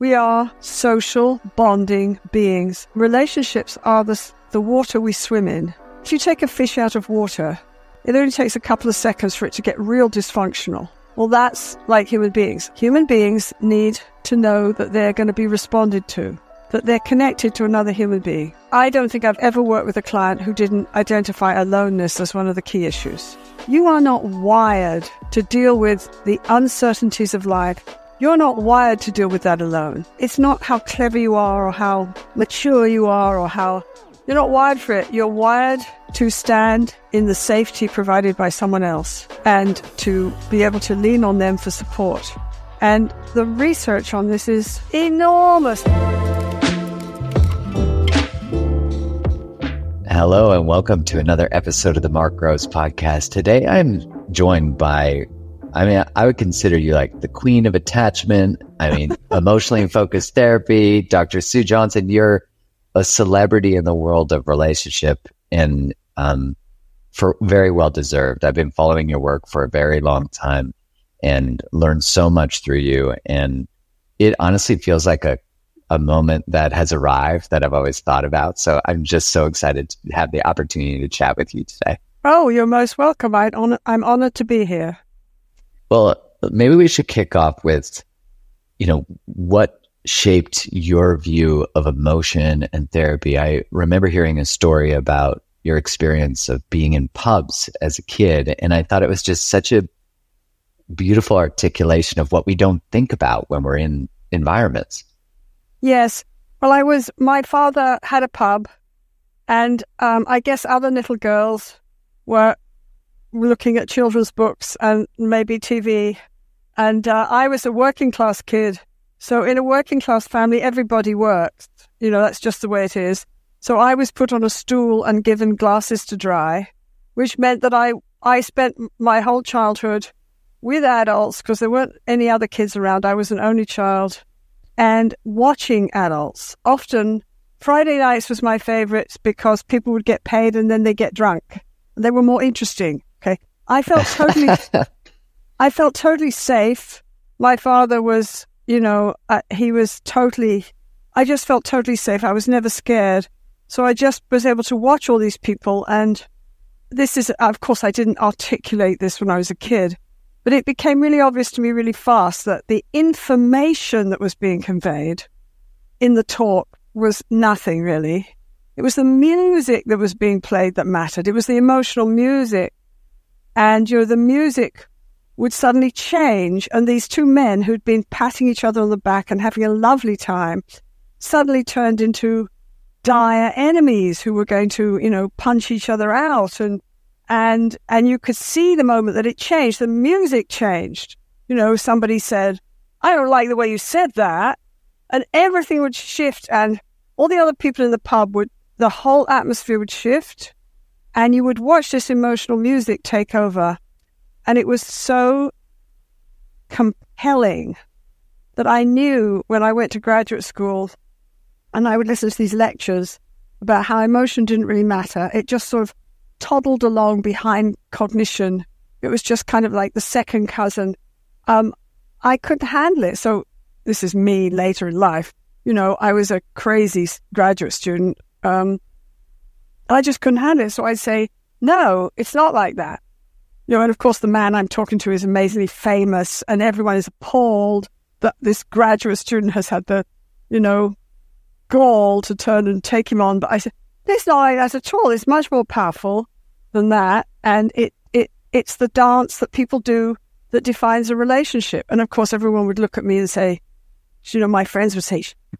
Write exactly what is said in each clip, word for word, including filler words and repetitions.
We are social bonding beings. Relationships are the, the water we swim in. If you take a fish out of water, it only takes a couple of seconds for it to get real dysfunctional. Well, that's like human beings. Human beings need to know that they're going to be responded to, that they're connected to another human being. I don't think I've ever worked with a client who didn't identify aloneness as one of the key issues. You are not wired to deal with the uncertainties of life. You're not wired to deal with that alone. It's not how clever you are or how mature you are or how... You're not wired for it. You're wired to stand in the safety provided by someone else and to be able to lean on them for support. And the research on this is enormous. Hello and welcome to another episode of the Mark Groves Podcast. Today I'm joined by, I mean, I would consider you like the queen of attachment. I mean, emotionally focused therapy, Doctor Sue Johnson. You're a celebrity in the world of relationship and um, for very well deserved. I've been following your work for a very long time and learned so much through you. And it honestly feels like a a moment that has arrived that I've always thought about. So I'm just so excited to have the opportunity to chat with you today. Oh, you're most welcome. I'd honor, I'm honored to be here. Well, maybe we should kick off with, you know, what shaped your view of emotion and therapy. I remember hearing a story about your experience of being in pubs as a kid, and I thought it was just such a beautiful articulation of what we don't think about when we're in environments. Yes. Well, I was, my father had a pub and um, I guess other little girls were looking at children's books and maybe T V. And uh, I was a working class kid. So in a working class family, everybody works. You know, that's just the way it is. So I was put on a stool and given glasses to dry, which meant that I, I spent my whole childhood with adults because there weren't any other kids around. I was an only child. And watching adults. Often, Friday nights was my favorite because people would get paid and then they get drunk. And they were more interesting. Okay, I felt totally, I felt totally safe. My father was, you know, uh, he was totally. I just felt totally safe. I was never scared. So I just was able to watch all these people. And this is, of course, I didn't articulate this when I was a kid. But it became really obvious to me really fast that the information that was being conveyed in the talk was nothing really. It was the music that was being played that mattered. It was the emotional music. And, you know, the music would suddenly change. And these two men who'd been patting each other on the back and having a lovely time suddenly turned into dire enemies who were going to, you know, punch each other out. And And and you could see the moment that it changed. The music changed. You know, somebody said, I don't like the way you said that. And everything would shift. And all the other people in the pub would, the whole atmosphere would shift. And you would watch this emotional music take over. And it was so compelling that I knew when I went to graduate school and I would listen to these lectures about how emotion didn't really matter. It just sort of toddled along behind cognition. It was just kind of like the second cousin. Um, I couldn't handle it. So this is me later in life. You know, I was a crazy graduate student. Um, I just couldn't handle it. So I'd say, no, it's not like that. You know, and of course the man I'm talking to is amazingly famous and everyone is appalled that this graduate student has had the, you know, gall to turn and take him on. But I said, it's not like that at all. It's much more powerful than that. And it, it it's the dance that people do that defines a relationship. And of course, everyone would look at me and say, you know, my friends would say,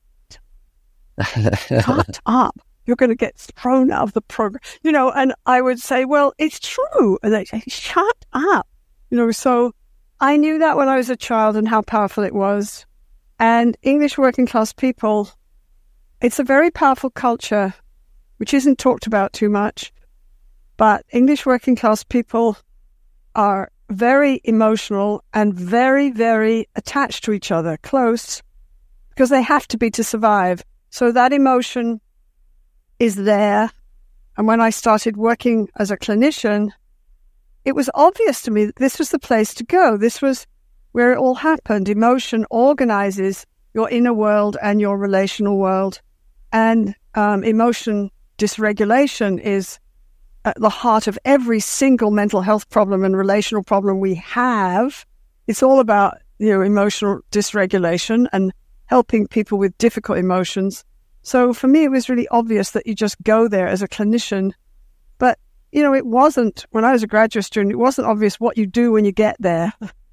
shut up. You're going to get thrown out of the program. You know, and I would say, well, it's true. And they'd say, shut up. You know, so I knew that when I was a child and how powerful it was. And English working class people, it's a very powerful culture which isn't talked about too much, but English working class people are very emotional and very, very attached to each other, close, because they have to be to survive. So that emotion is there. And when I started working as a clinician, it was obvious to me that this was the place to go. This was where it all happened. Emotion organizes your inner world and your relational world. And um, emotion dysregulation is at the heart of every single mental health problem and relational problem we have. It's all about, you know, emotional dysregulation and helping people with difficult emotions. So for me, it was really obvious that you just go there as a clinician. But, you know, it wasn't, when I was a graduate student, it wasn't obvious what you do when you get there.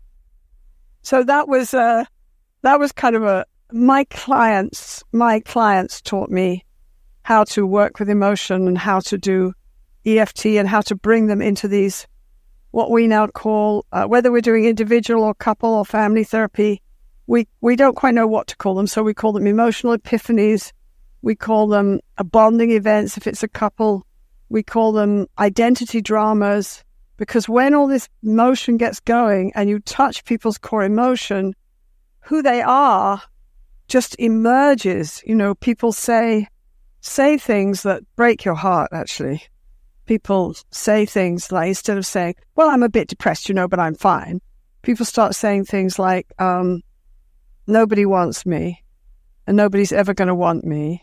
So that was, uh, that was kind of a, my clients, my clients taught me how to work with emotion and how to do E F T and how to bring them into these, what we now call, uh, whether we're doing individual or couple or family therapy, we, we don't quite know what to call them. So we call them emotional epiphanies. We call them a bonding events if it's a couple. We call them identity dramas, because when all this emotion gets going and you touch people's core emotion, who they are just emerges. You know, people say, say things that break your heart, actually. People say things like, instead of saying, well, I'm a bit depressed, you know, but I'm fine. People start saying things like, um, nobody wants me and nobody's ever going to want me.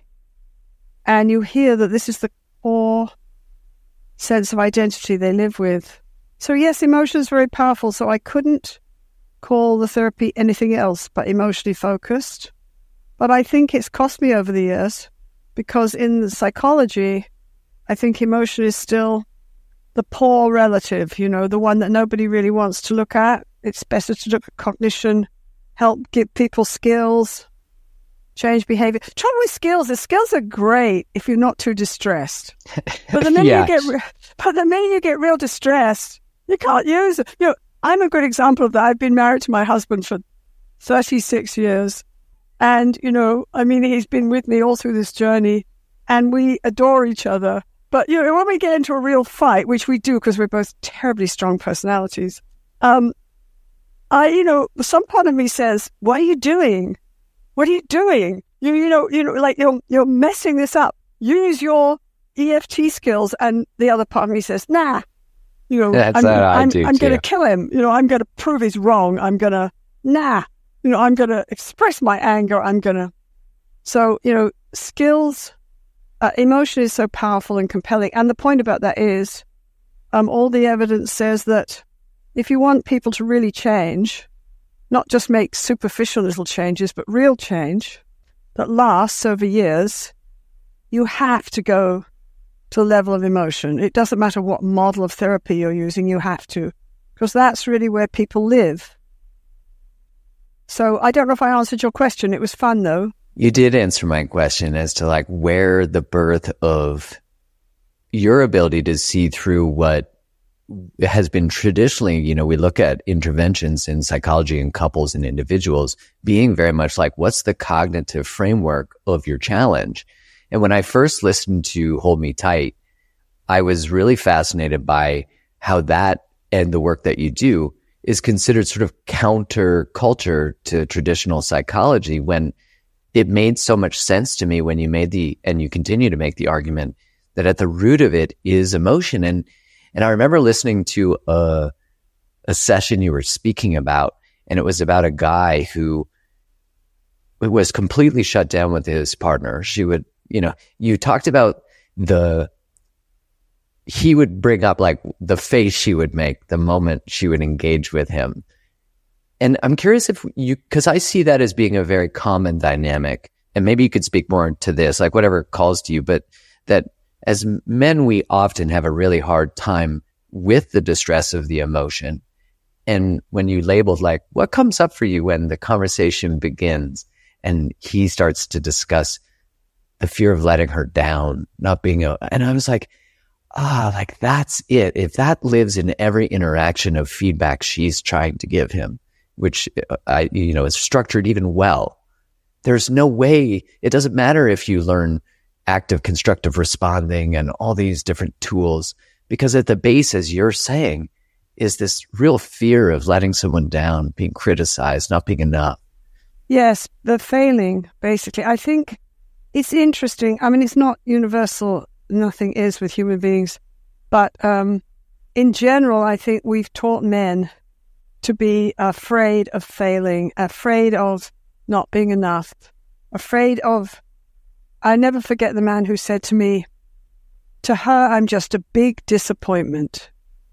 And you hear that this is the core sense of identity they live with. So yes, emotion is very powerful. So I couldn't call the therapy anything else but emotionally focused. But I think it's cost me over the years, because in the psychology, I think emotion is still the poor relative, you know, the one that nobody really wants to look at. It's better to look at cognition, help give people skills, change behavior. Trouble with skills is skills are great if you're not too distressed. But the minute yeah. you get, re- but the minute you get real distressed, you can't use it. You know, I'm a good example of that. I've been married to my husband for thirty-six years. And, you know, I mean, he's been with me all through this journey and we adore each other. But, you know, when we get into a real fight, which we do because we're both terribly strong personalities, um, I, you know, some part of me says, what are you doing? What are you doing? You, you know, you know, like you're, you're messing this up. Use your E F T skills. And the other part of me says, nah, you know, That's I'm, what I I'm, do I'm going too. to kill him. You know, I'm going to prove he's wrong. I'm going to, nah, you know, I'm going to express my anger. I'm going to, so, you know, skills, uh, emotion is so powerful and compelling. And the point about that is, um, all the evidence says that if you want people to really change, not just make superficial little changes, but real change that lasts over years, you have to go to the level of emotion. It doesn't matter what model of therapy you're using, you have to, because that's really where people live. So I don't know if I answered your question. It was fun, though. You did answer my question as to like where the birth of your ability to see through what has been traditionally, you know, we look at interventions in psychology and couples and individuals being very much like, what's the cognitive framework of your challenge? And when I first listened to Hold Me Tight, I was really fascinated by how that and the work that you do is considered sort of counterculture to traditional psychology, when it made so much sense to me when you made the, and you continue to make the argument that at the root of it is emotion. And And I remember listening to a, a session you were speaking about, and it was about a guy who was completely shut down with his partner. She would, you know, you talked about the, he would bring up like the face she would make the moment she would engage with him. And I'm curious if you, because I see that as being a very common dynamic, and maybe you could speak more to this, like whatever calls to you, but that as men, we often have a really hard time with the distress of the emotion. And when you labeled like, what comes up for you when the conversation begins and he starts to discuss the fear of letting her down, not being a, and I was like, ah, like that's it. If that lives in every interaction of feedback she's trying to give him, which I, you know, is structured even well, there's no way, it doesn't matter if you learn active constructive responding and all these different tools, because at the base, as you're saying, is this real fear of letting someone down, being criticized, not being enough. Yes, the failing, basically. I think it's interesting. I mean, it's not universal. Nothing is with human beings. But um, in general, I think we've taught men to be afraid of failing, afraid of not being enough, afraid of, I never forget the man who said to me, to her, I'm just a big disappointment.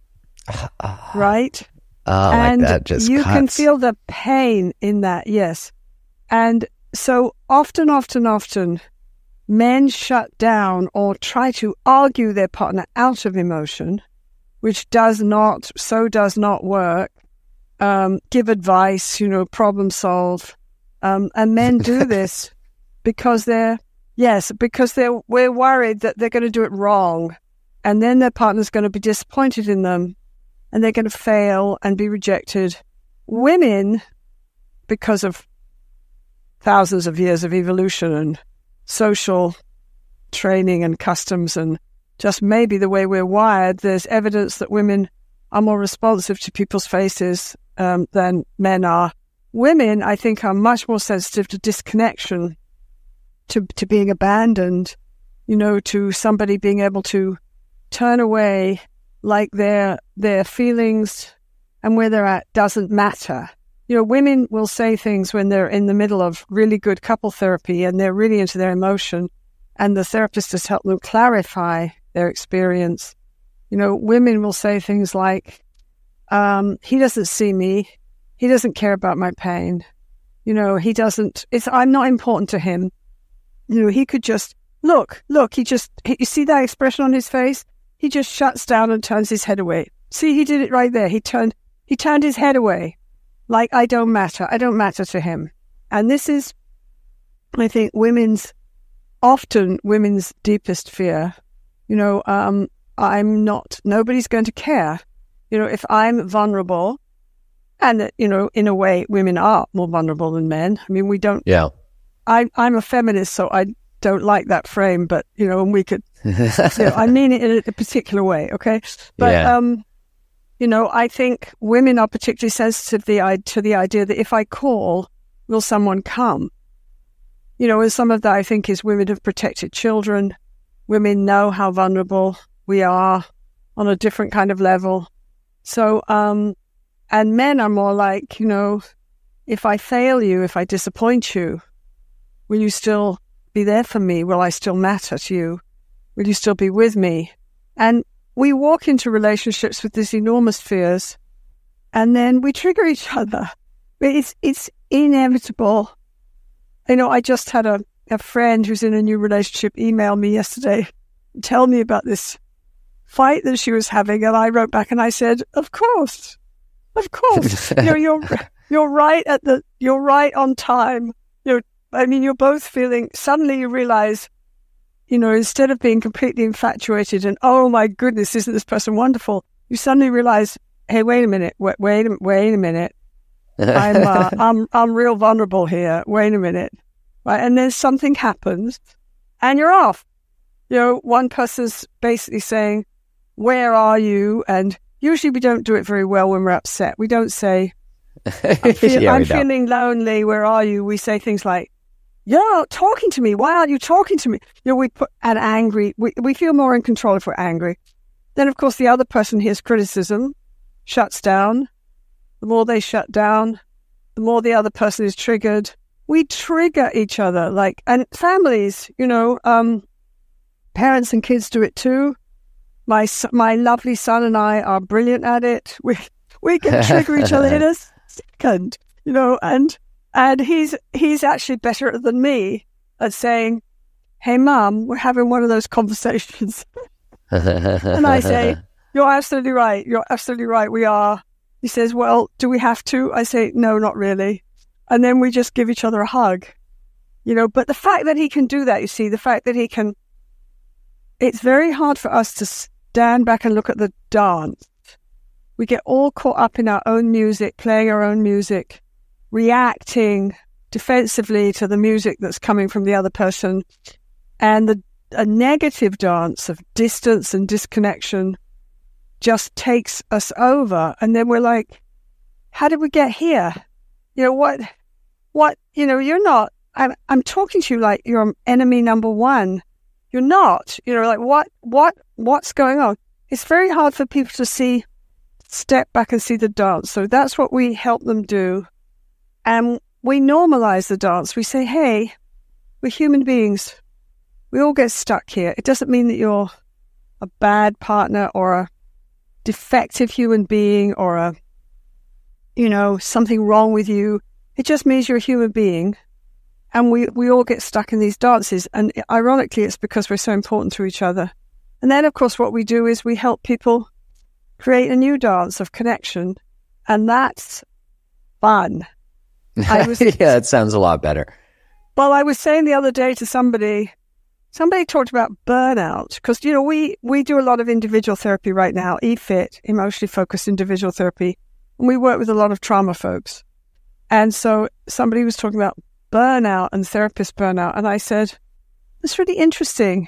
Uh, right? Oh, and like that just you cuts. can feel the pain in that, yes. And so often, often, often, men shut down or try to argue their partner out of emotion, which does not, so does not work. Um, give advice, you know, problem solve. Um, and men do this because they're, yes, because they're, we're worried that they're going to do it wrong. And then their partner's going to be disappointed in them and they're going to fail and be rejected. Women, because of thousands of years of evolution and social training and customs and just maybe the way we're wired, there's evidence that women are more responsive to people's faces um, than men are. Women, I think, are much more sensitive to disconnection, to to being abandoned, you know, to somebody being able to turn away like their their feelings and where they're at doesn't matter. You know, women will say things when they're in the middle of really good couple therapy and they're really into their emotion and the therapist has helped them clarify their experience. You know, women will say things like, um, he doesn't see me. He doesn't care about my pain. You know, he doesn't, it's, I'm not important to him. You know, he could just, look, look, he just, he, you see that expression on his face? He just shuts down and turns his head away. See, he did it right there. He turned, he turned his head away. Like, I don't matter. I don't matter to him. And this is, I think, women's, often women's deepest fear. You know, um, I'm not, nobody's going to care. You know, if I'm vulnerable, and, you know, in a way, women are more vulnerable than men. I mean, we don't, yeah. I, I'm a feminist, so I don't like that frame, but, you know, and we could, you know, I mean it in a particular way, okay? But, yeah. um, you know, I think women are particularly sensitive to the, to the idea that if I call, will someone come? You know, and some of that, I think, is women have protected children. Women know how vulnerable we are on a different kind of level. So, um, and men are more like, you know, if I fail you, if I disappoint you, will you still be there for me? Will I still matter to you? Will you still be with me? And we walk into relationships with these enormous fears, and then we trigger each other. It's it's inevitable. You know, I just had a, a friend who's in a new relationship email me yesterday and tell me about this fight that she was having, and I wrote back and I said, "Of course, of course, you know, you're you're right at the you're right on time. You know, I mean, you're both feeling. Suddenly, you realize." You know, instead of being completely infatuated and, oh my goodness, isn't this person wonderful? You suddenly realize, hey, wait a minute, wait, wait, wait a minute. I'm, uh, I'm, I'm real vulnerable here. Wait a minute. Right. And then something happens and you're off. You know, one person's basically saying, where are you? And usually we don't do it very well when we're upset. We don't say, I'm, feel, yeah, I'm feeling lonely. Where are you? We say things like, you're not talking to me. Why aren't you talking to me? You know, we put an angry, we, we feel more in control if we're angry. Then, of course, the other person hears criticism, shuts down. The more they shut down, the more the other person is triggered. We trigger each other, like, and families, you know, um, parents and kids do it too. My my lovely son and I are brilliant at it. We we can trigger each other in a second, you know, and And he's he's actually better than me at saying, hey, Mum, we're having one of those conversations. And I say, you're absolutely right. You're absolutely right. We are. He says, well, do we have to? I say, no, not really. And then we just give each other a hug. You know, but the fact that he can do that, you see, the fact that he can, it's very hard for us to stand back and look at the dance. We get all caught up in our own music, playing our own music, reacting defensively to the music that's coming from the other person, and the a negative dance of distance and disconnection just takes us over. And then we're like, how did we get here? You know, what, what, you know, you're not, I'm, I'm talking to you like you're enemy number one. You're not, you know, like what, what, what's going on? It's very hard for people to see, step back and see the dance. So that's what we help them do. And we normalize the dance. We say, hey, we're human beings. We all get stuck here. It doesn't mean that you're a bad partner or a defective human being or a, you know, something wrong with you. It just means you're a human being. And we, we all get stuck in these dances. And ironically, it's because we're so important to each other. And then, of course, what we do is we help people create a new dance of connection. And that's fun. I was, yeah, that sounds a lot better. Well, I was saying the other day to somebody, somebody talked about burnout. Because, you know, we, we do a lot of individual therapy right now, E F I T, emotionally focused individual therapy. And we work with a lot of trauma folks. And so somebody was talking about burnout and therapist burnout. And I said, that's really interesting.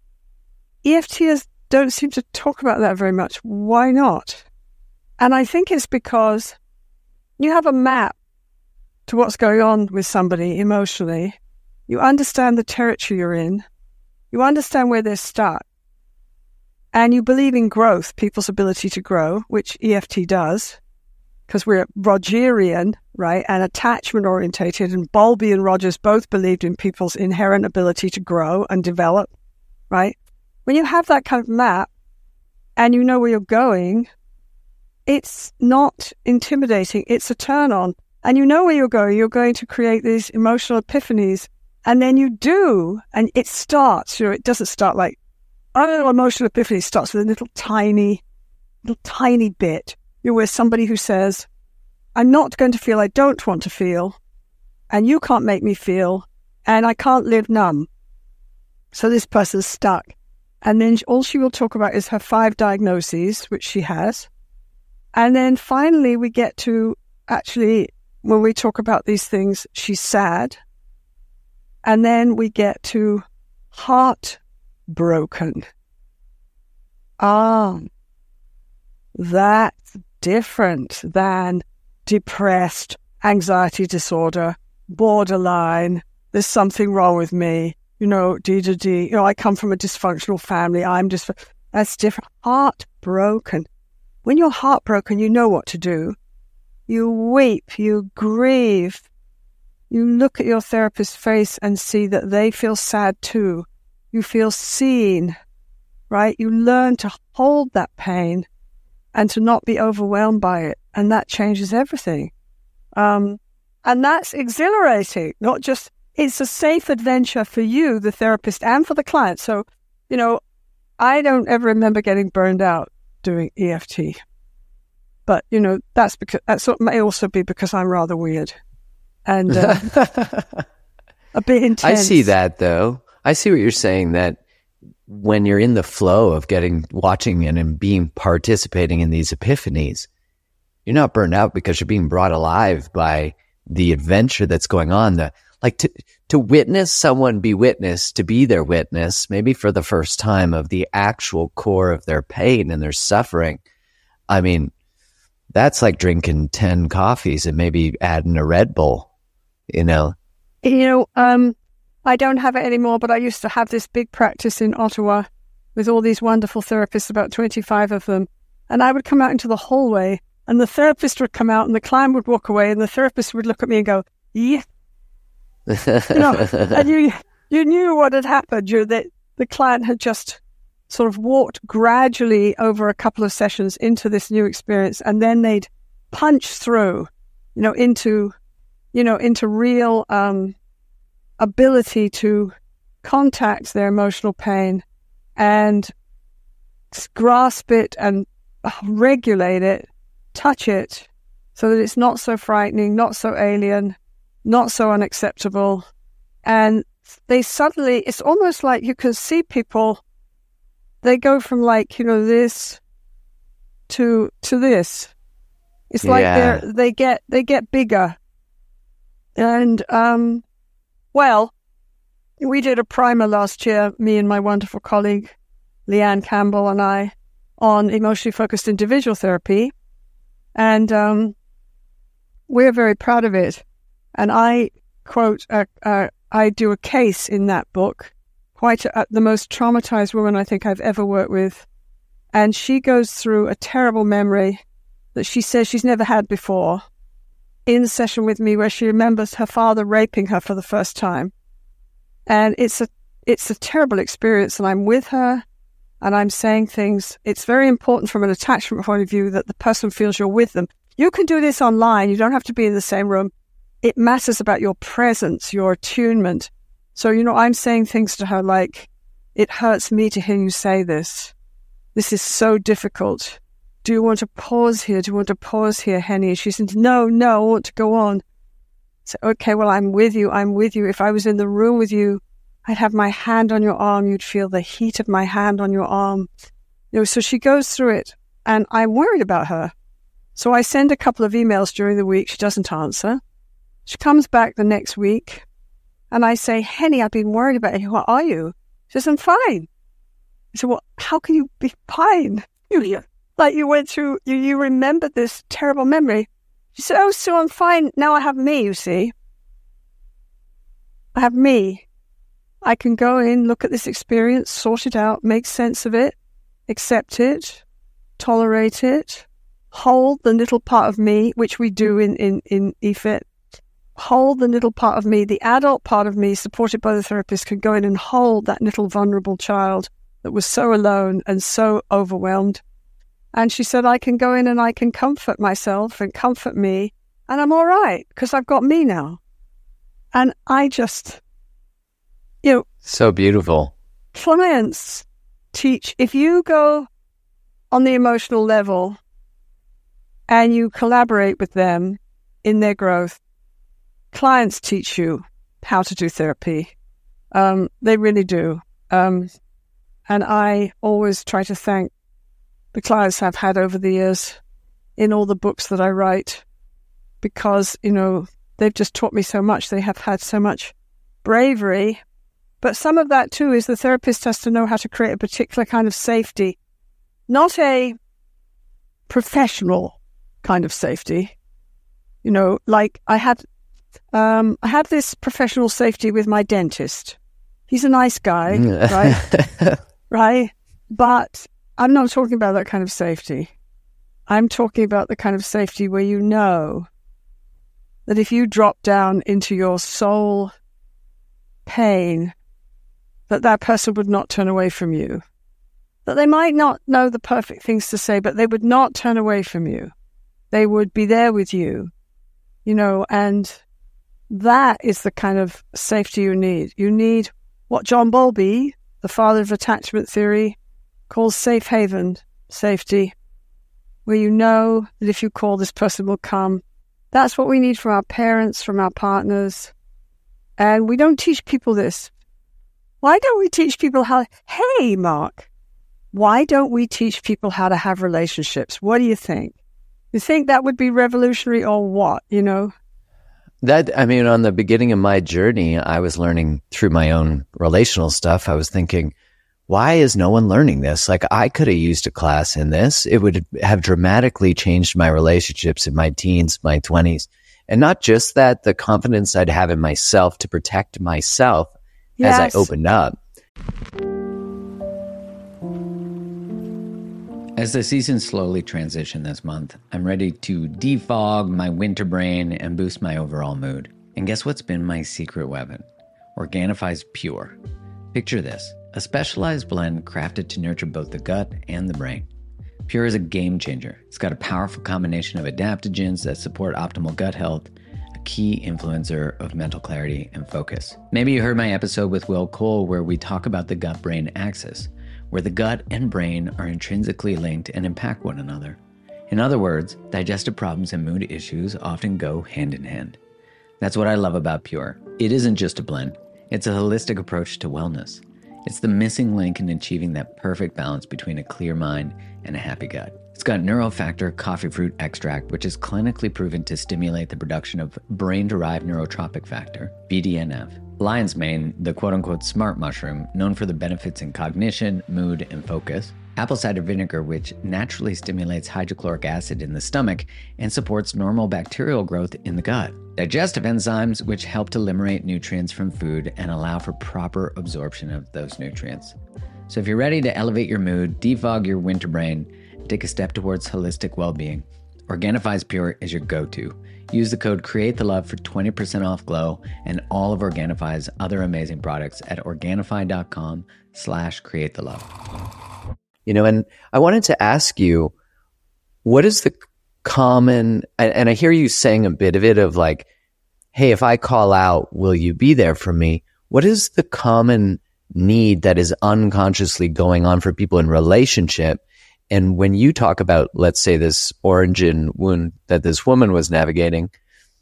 E F Ters don't seem to talk about that very much. Why not? And I think it's because you have a map to what's going on with somebody emotionally. You understand the territory you're in. You understand where they're stuck. And you believe in growth, people's ability to grow, which E F T does. Because we're Rogerian, right, and attachment-orientated, and Bowlby and Rogers both believed in people's inherent ability to grow and develop, right? When you have that kind of map and you know where you're going, it's not intimidating. It's a turn-on. And you know where you're going. You're going to create these emotional epiphanies. And then you do, and it starts. You know, it doesn't start like, oh, emotional epiphany starts with a little tiny, little tiny bit. You're with somebody who says, I'm not going to feel I don't want to feel, and you can't make me feel, and I can't live numb. So this person's stuck. And then all she will talk about is her five diagnoses, which she has. And then finally we get to, actually, when we talk about these things, she's sad. And then we get to heartbroken. Ah, that's different than depressed, anxiety disorder, borderline, there's something wrong with me, you know, D D D, you know, I come from a dysfunctional family, I'm just, that's different. Heartbroken. When you're heartbroken, you know what to do. You weep, you grieve, you look at your therapist's face and see that they feel sad too. You feel seen, right? You learn to hold that pain and to not be overwhelmed by it. And that changes everything. Um, and that's exhilarating, not just, it's a safe adventure for you, the therapist, and for the client. So, you know, I don't ever remember getting burned out doing E F T. But, you know, that's because, that's what may also be because I'm rather weird and uh, a bit intense. I see that, though. I see what you're saying, that when you're in the flow of getting, watching and, and being participating in these epiphanies, you're not burned out because you're being brought alive by the adventure that's going on. The, like to, to witness someone be witnessed, to be their witness, maybe for the first time, of the actual core of their pain and their suffering. I mean, that's like drinking ten coffees and maybe adding a Red Bull, you know? You know, um, I don't have it anymore, but I used to have this big practice in Ottawa with all these wonderful therapists, about twenty-five of them. And I would come out into the hallway and the therapist would come out and the client would walk away and the therapist would look at me and go, yeah. you know, and you, you knew what had happened. You, that the client had just sort of walked gradually over a couple of sessions into this new experience. And then they'd punch through, you know, into, you know, into real, um, ability to contact their emotional pain and grasp it and regulate it, touch it, so that it's not so frightening, not so alien, not so unacceptable. And they suddenly, it's almost like you can see people, they go from like, you know, this to to this. It's like Yeah. they're they get they get bigger. And um well, we did a primer last year, me and my wonderful colleague, Leanne Campbell and I, on emotionally focused individual therapy. And um, we're very proud of it. And I quote, uh, uh, I do a case in that book, quite a, the most traumatized woman I think I've ever worked with. And she goes through a terrible memory that she says she's never had before. in session with me where she remembers her father raping her for the first time. And it's a it's a terrible experience, and I'm with her and I'm saying things. It's very important from an attachment point of view that the person feels you're with them. You can do this online. You don't have to be in the same room. It matters about your presence, your attunement. So, you know, I'm saying things to her like, it hurts me to hear you say this. This is so difficult. Do you want to pause here? Do you want to pause here, Henny? She said, no, no, I want to go on. So, okay, well, I'm with you. I'm with you. If I was in the room with you, I'd have my hand on your arm. You'd feel the heat of my hand on your arm. You know, so she goes through it, and I'm worried about her. So I send a couple of emails during the week. She doesn't answer. She comes back the next week, and I say, Henny, I've been worried about you. How are you? She says, I'm fine. I said, well, how can you be fine? You, like you went through, you, you remembered this terrible memory. She said, oh, so I'm fine. Now I have me, you see. I have me. I can go in, look at this experience, sort it out, make sense of it, accept it, tolerate it, hold the little part of me, which we do in, in, in E F I T. Hold the little part of me, the adult part of me, supported by the therapist, can go in and hold that little vulnerable child that was so alone and so overwhelmed. And she said, I can go in and I can comfort myself and comfort me, and I'm all right because I've got me now. And I just, you know. So beautiful. Clients teach, if you go on the emotional level and you collaborate with them in their growth, clients teach you how to do therapy. Um, they really do. Um, and I always try to thank the clients I've had over the years in all the books that I write, because, you know, they've just taught me so much. They have had so much bravery. But some of that, too, is the therapist has to know how to create a particular kind of safety, not a professional kind of safety. You know, like I had... Um, I have this professional safety with my dentist. He's a nice guy, right? Right? But I'm not talking about that kind of safety. I'm talking about the kind of safety where you know that if you drop down into your soul pain, that that person would not turn away from you. That they might not know the perfect things to say, but they would not turn away from you. They would be there with you, you know, and that is the kind of safety you need. You need what John Bowlby, the father of attachment theory, calls safe haven safety, where you know that if you call, this person will come. That's what we need from our parents, from our partners. And we don't teach people this. Why don't we teach people how... Hey, Mark, why don't we teach people how to have relationships? What do you think? You think that would be revolutionary or what, you know? That, I mean, on the beginning of my journey, I was learning through my own relational stuff. I was thinking, why is no one learning this? Like, I could have used a class in this. It would have dramatically changed my relationships in my teens, my twenties. And not just that, the confidence I'd have in myself to protect myself yes. as I opened up. As the seasons slowly transition this month, I'm ready to defog my winter brain and boost my overall mood. And guess what's been my secret weapon? Organifi's Pure. Picture this, a specialized blend crafted to nurture both the gut and the brain. Pure is a game changer. It's got a powerful combination of adaptogens that support optimal gut health, a key influencer of mental clarity and focus. Maybe you heard my episode with Will Cole where we talk about the gut-brain axis, where the gut and brain are intrinsically linked and impact one another. In other words, digestive problems and mood issues often go hand in hand. That's what I love about Pure. It isn't just a blend. It's a holistic approach to wellness. It's the missing link in achieving that perfect balance between a clear mind and a happy gut. It's got Neurofactor coffee fruit extract, which is clinically proven to stimulate the production of brain-derived neurotropic factor, B D N F. Lion's mane, the quote-unquote smart mushroom, known for the benefits in cognition, mood, and focus. Apple cider vinegar, which naturally stimulates hydrochloric acid in the stomach and supports normal bacterial growth in the gut. Digestive enzymes, which help to liberate nutrients from food and allow for proper absorption of those nutrients. So if you're ready to elevate your mood, defog your winter brain, and take a step towards holistic well-being, Organifi's Pure is your go-to. Use the code CREATETHELOVE for twenty percent off Glow and all of Organifi's other amazing products at Organifi.com slash create the love. You know, and I wanted to ask you, what is the common, and, and I hear you saying a bit of it of like, hey, if I call out, will you be there for me? What is the common need that is unconsciously going on for people in relationship? And when you talk about, let's say, this origin wound that this woman was navigating,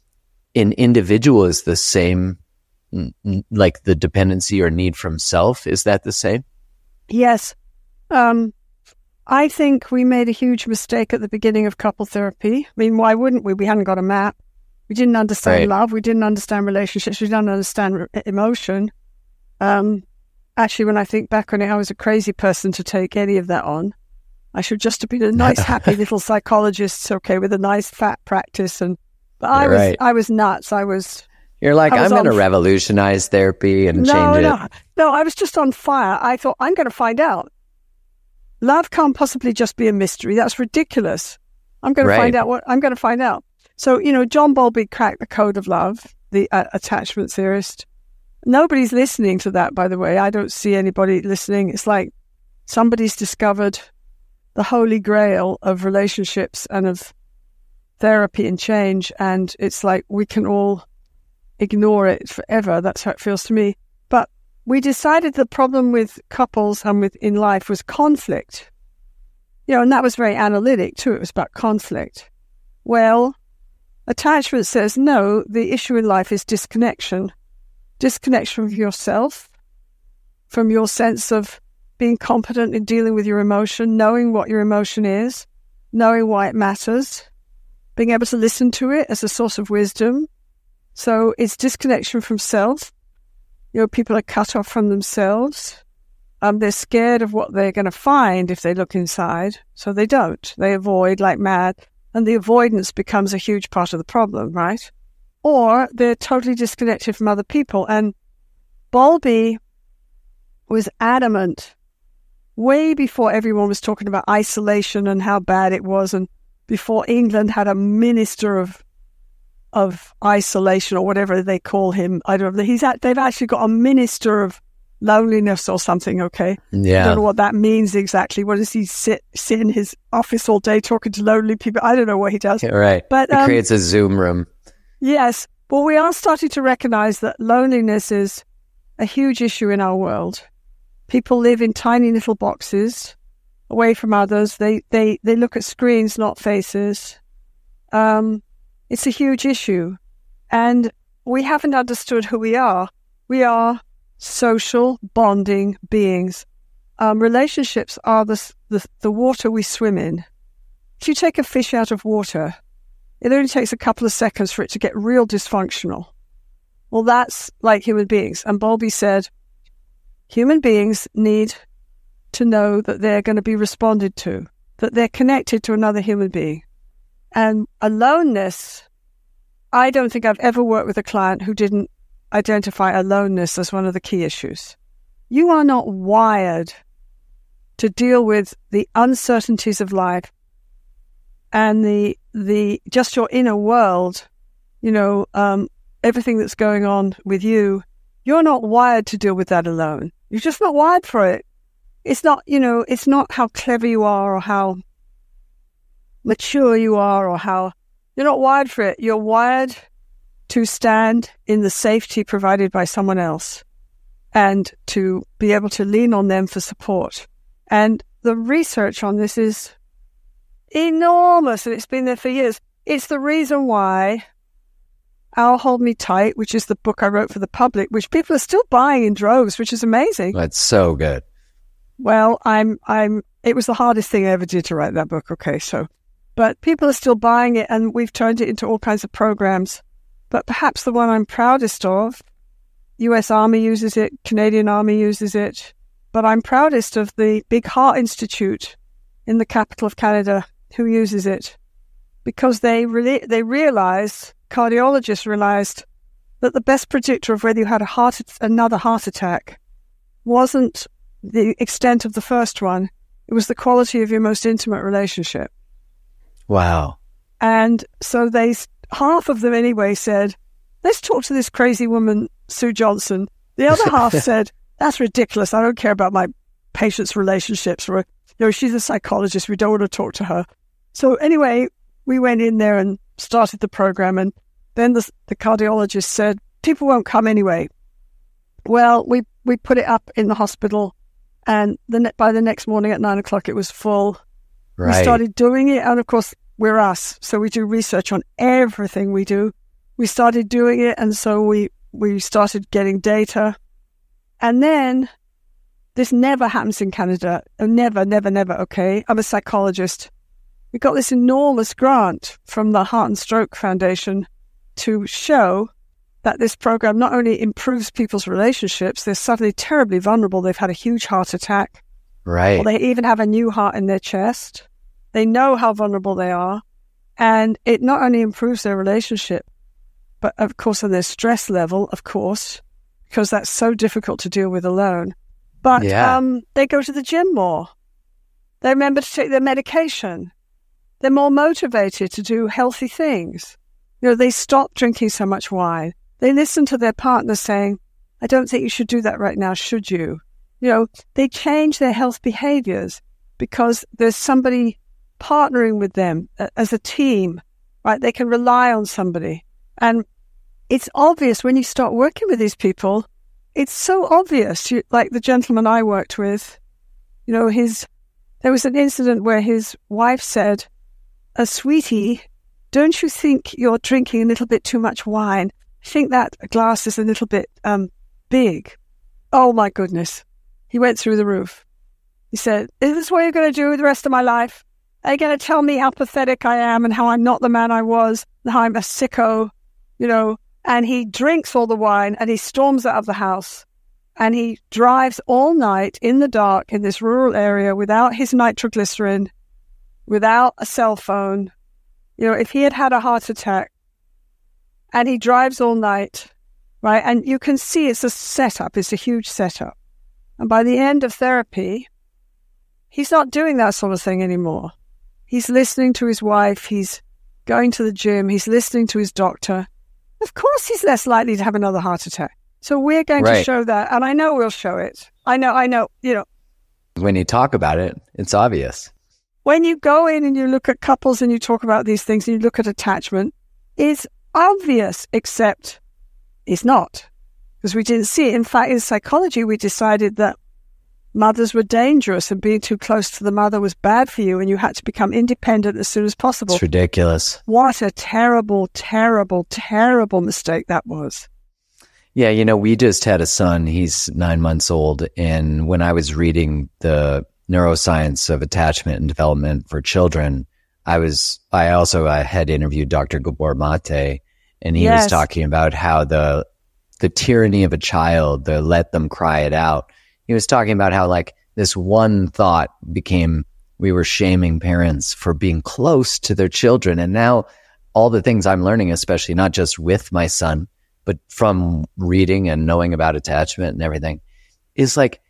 an individual is the same, like the dependency or need from self, is that the same? Yes. Um, I think we made a huge mistake at the beginning of couple therapy. I mean, why wouldn't we? We hadn't got a map. We didn't understand Right. love. We didn't understand relationships. We didn't understand re- emotion. Um, actually, when I think back on it, I was a crazy person to take any of that on. I should just have been a nice, happy little psychologist, okay, with a nice fat practice. And but I You're was, right. I was nuts. I was You're like, I was I'm going to on- revolutionize therapy and no, change no, it. no. I was just on fire. I thought I'm going to find out. Love can't possibly just be a mystery. That's ridiculous. I'm going to Right. find out what I'm going to find out. So, you know, John Bowlby cracked the code of love, the uh, attachment theorist. Nobody's listening to that, by the way. I don't see anybody listening. It's like somebody's discovered the holy grail of relationships and of therapy and change. And it's like we can all ignore it forever. That's how it feels to me. But we decided the problem with couples and with in life was conflict. You know, and that was very analytic too. It was about conflict. Well, attachment says, no, the issue in life is disconnection. Disconnection from yourself, from your sense of being competent in dealing with your emotion, knowing what your emotion is, knowing why it matters, being able to listen to it as a source of wisdom. So it's disconnection from self. You know, people are cut off from themselves. Um, they're scared of what they're going to find if they look inside, so they don't. They avoid like mad, and the avoidance becomes a huge part of the problem, right? Or they're totally disconnected from other people. And Bowlby was adamant way before everyone was talking about isolation and how bad it was, and before England had a minister of of isolation or whatever they call him. I don't know. He's at, they've actually got a minister of loneliness or something, okay? I Yeah. don't know what that means exactly. What does he sit sit in his office all day talking to lonely people? I don't know what he does. Yeah, right. But, It um, creates a Zoom room. Yes, but we are starting to recognize that loneliness is a huge issue in our world. People live in tiny little boxes away from others. They they, they look at screens, not faces. Um, it's a huge issue. And we haven't understood who we are. We are social, bonding beings. Um, relationships are the, the the water we swim in. If you take a fish out of water, it only takes a couple of seconds for it to get real dysfunctional. Well, that's like human beings. And Bowlby said, human beings need to know that they're going to be responded to, that they're connected to another human being. And aloneness, I don't think I've ever worked with a client who didn't identify aloneness as one of the key issues. You are not wired to deal with the uncertainties of life and the the just your inner world, you know, um, everything that's going on with you. You're not wired to deal with that alone. You're just not wired for it. It's not, you know, it's not how clever you are or how mature you are or how you're not wired for it. You're wired to stand in the safety provided by someone else and to be able to lean on them for support. And the research on this is enormous, and it's been there for years. It's the reason why Our Hold Me Tight, which is the book I wrote for the public, which people are still buying in droves, which is amazing. That's so good. Well, I'm, I'm, it was the hardest thing I ever did to write that book. Okay. So, but people are still buying it, and we've turned it into all kinds of programs. But perhaps the one I'm proudest of, U S Army uses it, Canadian Army uses it, but I'm proudest of the Big Heart Institute in the capital of Canada who uses it, because they really, they realized, cardiologists realized, that the best predictor of whether you had a heart, another heart attack wasn't the extent of the first one. It was the quality of your most intimate relationship. Wow. And so they, half of them anyway said, let's talk to this crazy woman, Sue Johnson. The other half said, that's ridiculous. I don't care about my patients' relationships. Or, you know, she's a psychologist. We don't want to talk to her. So anyway, we went in there and started the program. And then the, the cardiologist said, people won't come anyway. Well, we, we put it up in the hospital. And the, by the next morning at nine o'clock, it was full. Right. We started doing it. And of course, we're us. So we do research on everything we do. We started doing it. And so we, we started getting data. And then this never happens in Canada. Never, never, never. Okay. I'm a psychologist. We got this enormous grant from the Heart and Stroke Foundation to show that this program not only improves people's relationships, they're suddenly terribly vulnerable. They've had a huge heart attack. Right. Or they even have a new heart in their chest. They know how vulnerable they are. And it not only improves their relationship, but of course on their stress level, of course, because that's so difficult to deal with alone. But yeah. um, they go to the gym more. They remember to take their medication. They're more motivated to do healthy things. You know, they stop drinking so much wine. They listen to their partner saying, I don't think you should do that right now, should you? You know, they change their health behaviors because there's somebody partnering with them as a team, right? They can rely on somebody. And it's obvious when you start working with these people, it's so obvious. You, like the gentleman I worked with, you know, his, there was an incident where his wife said, a sweetie, don't you think you're drinking a little bit too much wine? I think that glass is a little bit um, big. Oh my goodness. He went through the roof. He said, is this what you're going to do with the rest of my life? Are you going to tell me how pathetic I am and how I'm not the man I was and how I'm a sicko, you know? And he drinks all the wine and he storms out of the house and he drives all night in the dark in this rural area without his nitroglycerin, without a cell phone. You know, if he had had a heart attack, and he drives all night, right? And you can see it's a setup. It's a huge setup. And by the end of therapy, he's not doing that sort of thing anymore. He's listening to his wife. He's going to the gym. He's listening to his doctor. Of course, he's less likely to have another heart attack. So we're going right. to show that. And I know we'll show it. I know, I know, you know. When you talk about it, it's obvious. When you go in and you look at couples and you talk about these things and you look at attachment, it's obvious, except it's not, because we didn't see it. In fact, in psychology, we decided that mothers were dangerous and being too close to the mother was bad for you and you had to become independent as soon as possible. It's ridiculous. What a terrible, terrible, terrible mistake that was. Yeah, you know, we just had a son. He's nine months old. And when I was reading the neuroscience of attachment and development for children, I was, I also I had interviewed Doctor Gabor Mate, and he yes. was talking about how the, the tyranny of a child, the let them cry it out. He was talking about how like this one thought became, we were shaming parents for being close to their children. And now all the things I'm learning, especially not just with my son, but from reading and knowing about attachment and everything, is like,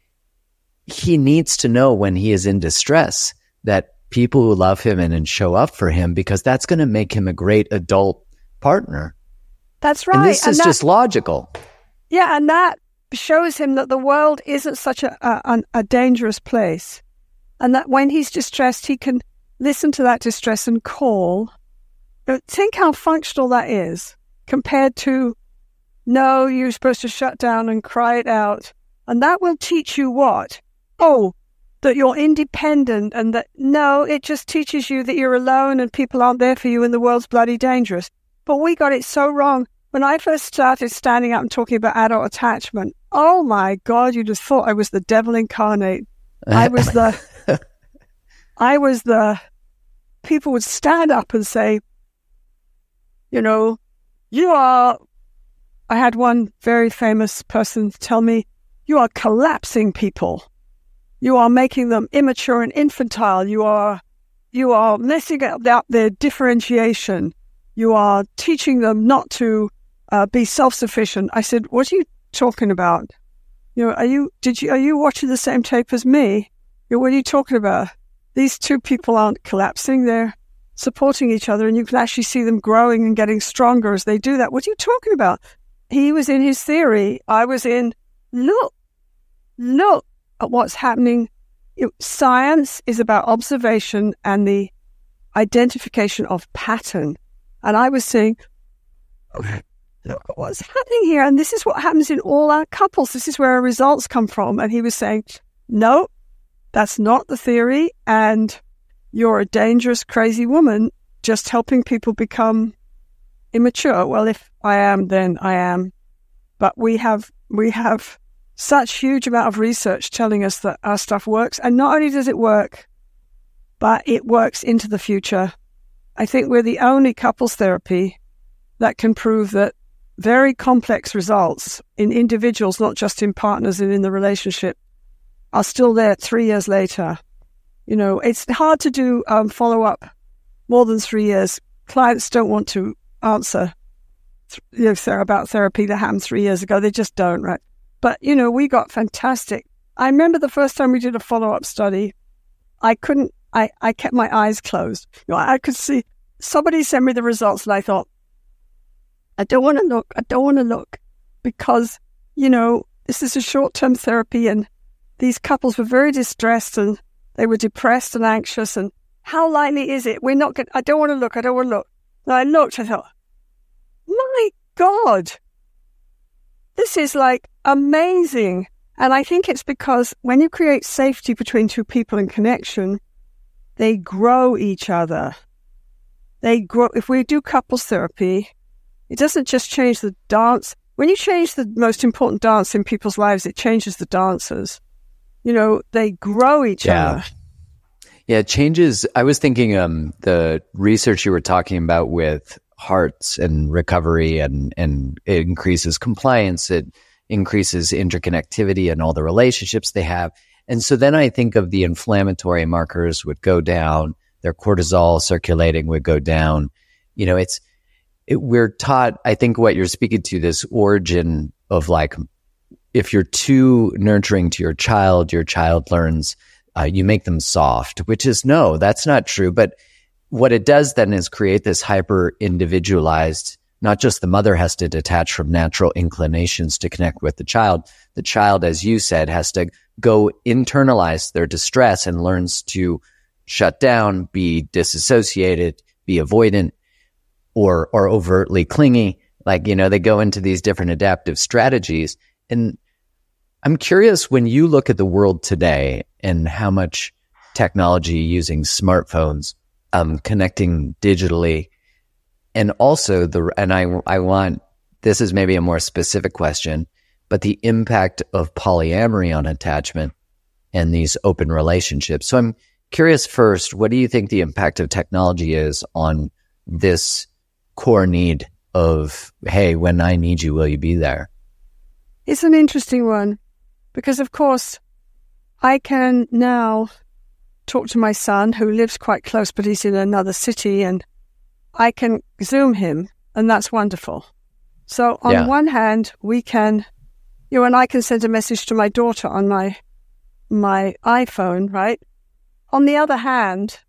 he needs to know when he is in distress that people who love him and, and show up for him, because that's going to make him a great adult partner. That's right. And this and is that, just logical. Yeah, and that shows him that the world isn't such a, a, a dangerous place. And that when he's distressed, he can listen to that distress and call. But think how functional that is compared to, no, you're supposed to shut down and cry it out. And that will teach you what? Oh, that you're independent, and that, no, it just teaches you that you're alone and people aren't there for you and the world's bloody dangerous. But we got it so wrong. When I first started standing up and talking about adult attachment, oh my God, you'd have thought I was the devil incarnate. I was the, I was the, people would stand up and say, you know, you are, I had one very famous person tell me, you are collapsing people. You are making them immature and infantile. You are, you are messing up their differentiation. You are teaching them not to uh, be self-sufficient. I said, what are you talking about? You know, are you, did you, are you watching the same tape as me? You know, what are you talking about? These two people aren't collapsing. They're supporting each other, and you can actually see them growing and getting stronger as they do that. What are you talking about? He was in his theory. I was in, look, look at what's happening. It, science is about observation and the identification of pattern. And I was saying, okay, look at what's happening here. And this is what happens in all our couples. This is where our results come from. And he was saying, no, that's not the theory. And you're a dangerous, crazy woman just helping people become immature. Well, if I am, then I am. But we have we have such huge amount of research telling us that our stuff works. And not only does it work, but it works into the future. I think we're the only couples therapy that can prove that very complex results in individuals, not just in partners and in the relationship, are still there three years later. You know, it's hard to do um, follow-up more than three years. Clients don't want to answer you know, about therapy that happened three years ago. They just don't, right? But, you know, we got fantastic. I remember the first time we did a follow-up study, I couldn't, I, I kept my eyes closed. You know, I could see, somebody sent me the results and I thought, I don't want to look, I don't want to look because, you know, this is a short-term therapy and these couples were very distressed and they were depressed and anxious, and how likely is it? We're not going. I don't want to look. I don't want to look. And I looked. I thought, my God, this is like amazing. And I think it's because when you create safety between two people and connection, they grow each other. They grow. If we do couples therapy, it doesn't just change the dance. When you change the most important dance in people's lives, it changes the dancers. You know, they grow each yeah. other. Yeah, it changes. I was thinking um, the research you were talking about with hearts and recovery, and, and it increases compliance, it increases interconnectivity and all the relationships they have. And so then I think of the inflammatory markers would go down, their cortisol circulating would go down. You know, it's, it, we're taught, I think what you're speaking to, this origin of like, if you're too nurturing to your child, your child learns, uh, you make them soft, which is no, that's not true. But what it does then is create this hyper individualized, not just the mother has to detach from natural inclinations to connect with the child. The child, as you said, has to go internalize their distress and learns to shut down, be disassociated, be avoidant, or, or overtly clingy. Like, you know, they go into these different adaptive strategies. And I'm curious, when you look at the world today and how much technology using smartphones, um, connecting digitally, and also the, and I, I want, this is maybe a more specific question, but the impact of polyamory on attachment and these open relationships. So I'm curious first, what do you think the impact of technology is on this core need of, hey, when I need you, will you be there? It's an interesting one because, of course, I can now talk to my son who lives quite close, but he's in another city, and I can Zoom him, and that's wonderful. So on yeah. one hand, we can, you know, and I can send a message to my daughter on my my iPhone, right? On the other hand,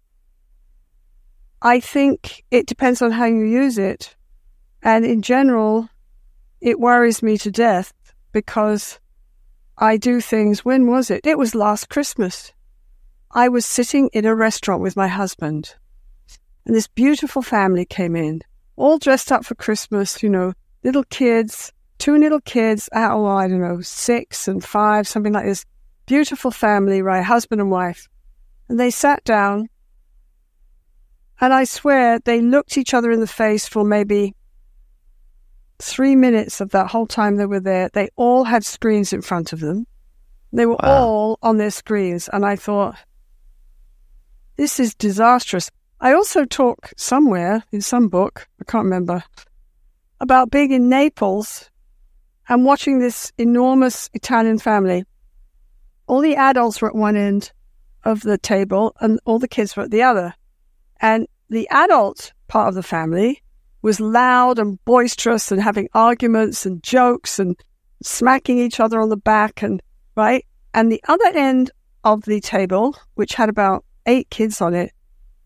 I think it depends on how you use it. And in general, it worries me to death because I do things. When was it? It was last Christmas. I was sitting in a restaurant with my husband, and this beautiful family came in, all dressed up for Christmas, you know, little kids, two little kids, oh, I don't know, six and five, something like this. Beautiful family, right? Husband and wife. And they sat down, and I swear they looked each other in the face for maybe three minutes of that whole time they were there. They all had screens in front of them. They were wow. all on their screens. And I thought, this is disastrous. I also talk somewhere in some book, I can't remember, about being in Naples and watching this enormous Italian family. All the adults were at one end of the table and all the kids were at the other. And the adult part of the family was loud and boisterous and having arguments and jokes and smacking each other on the back, and right. And the other end of the table, which had about eight kids on it,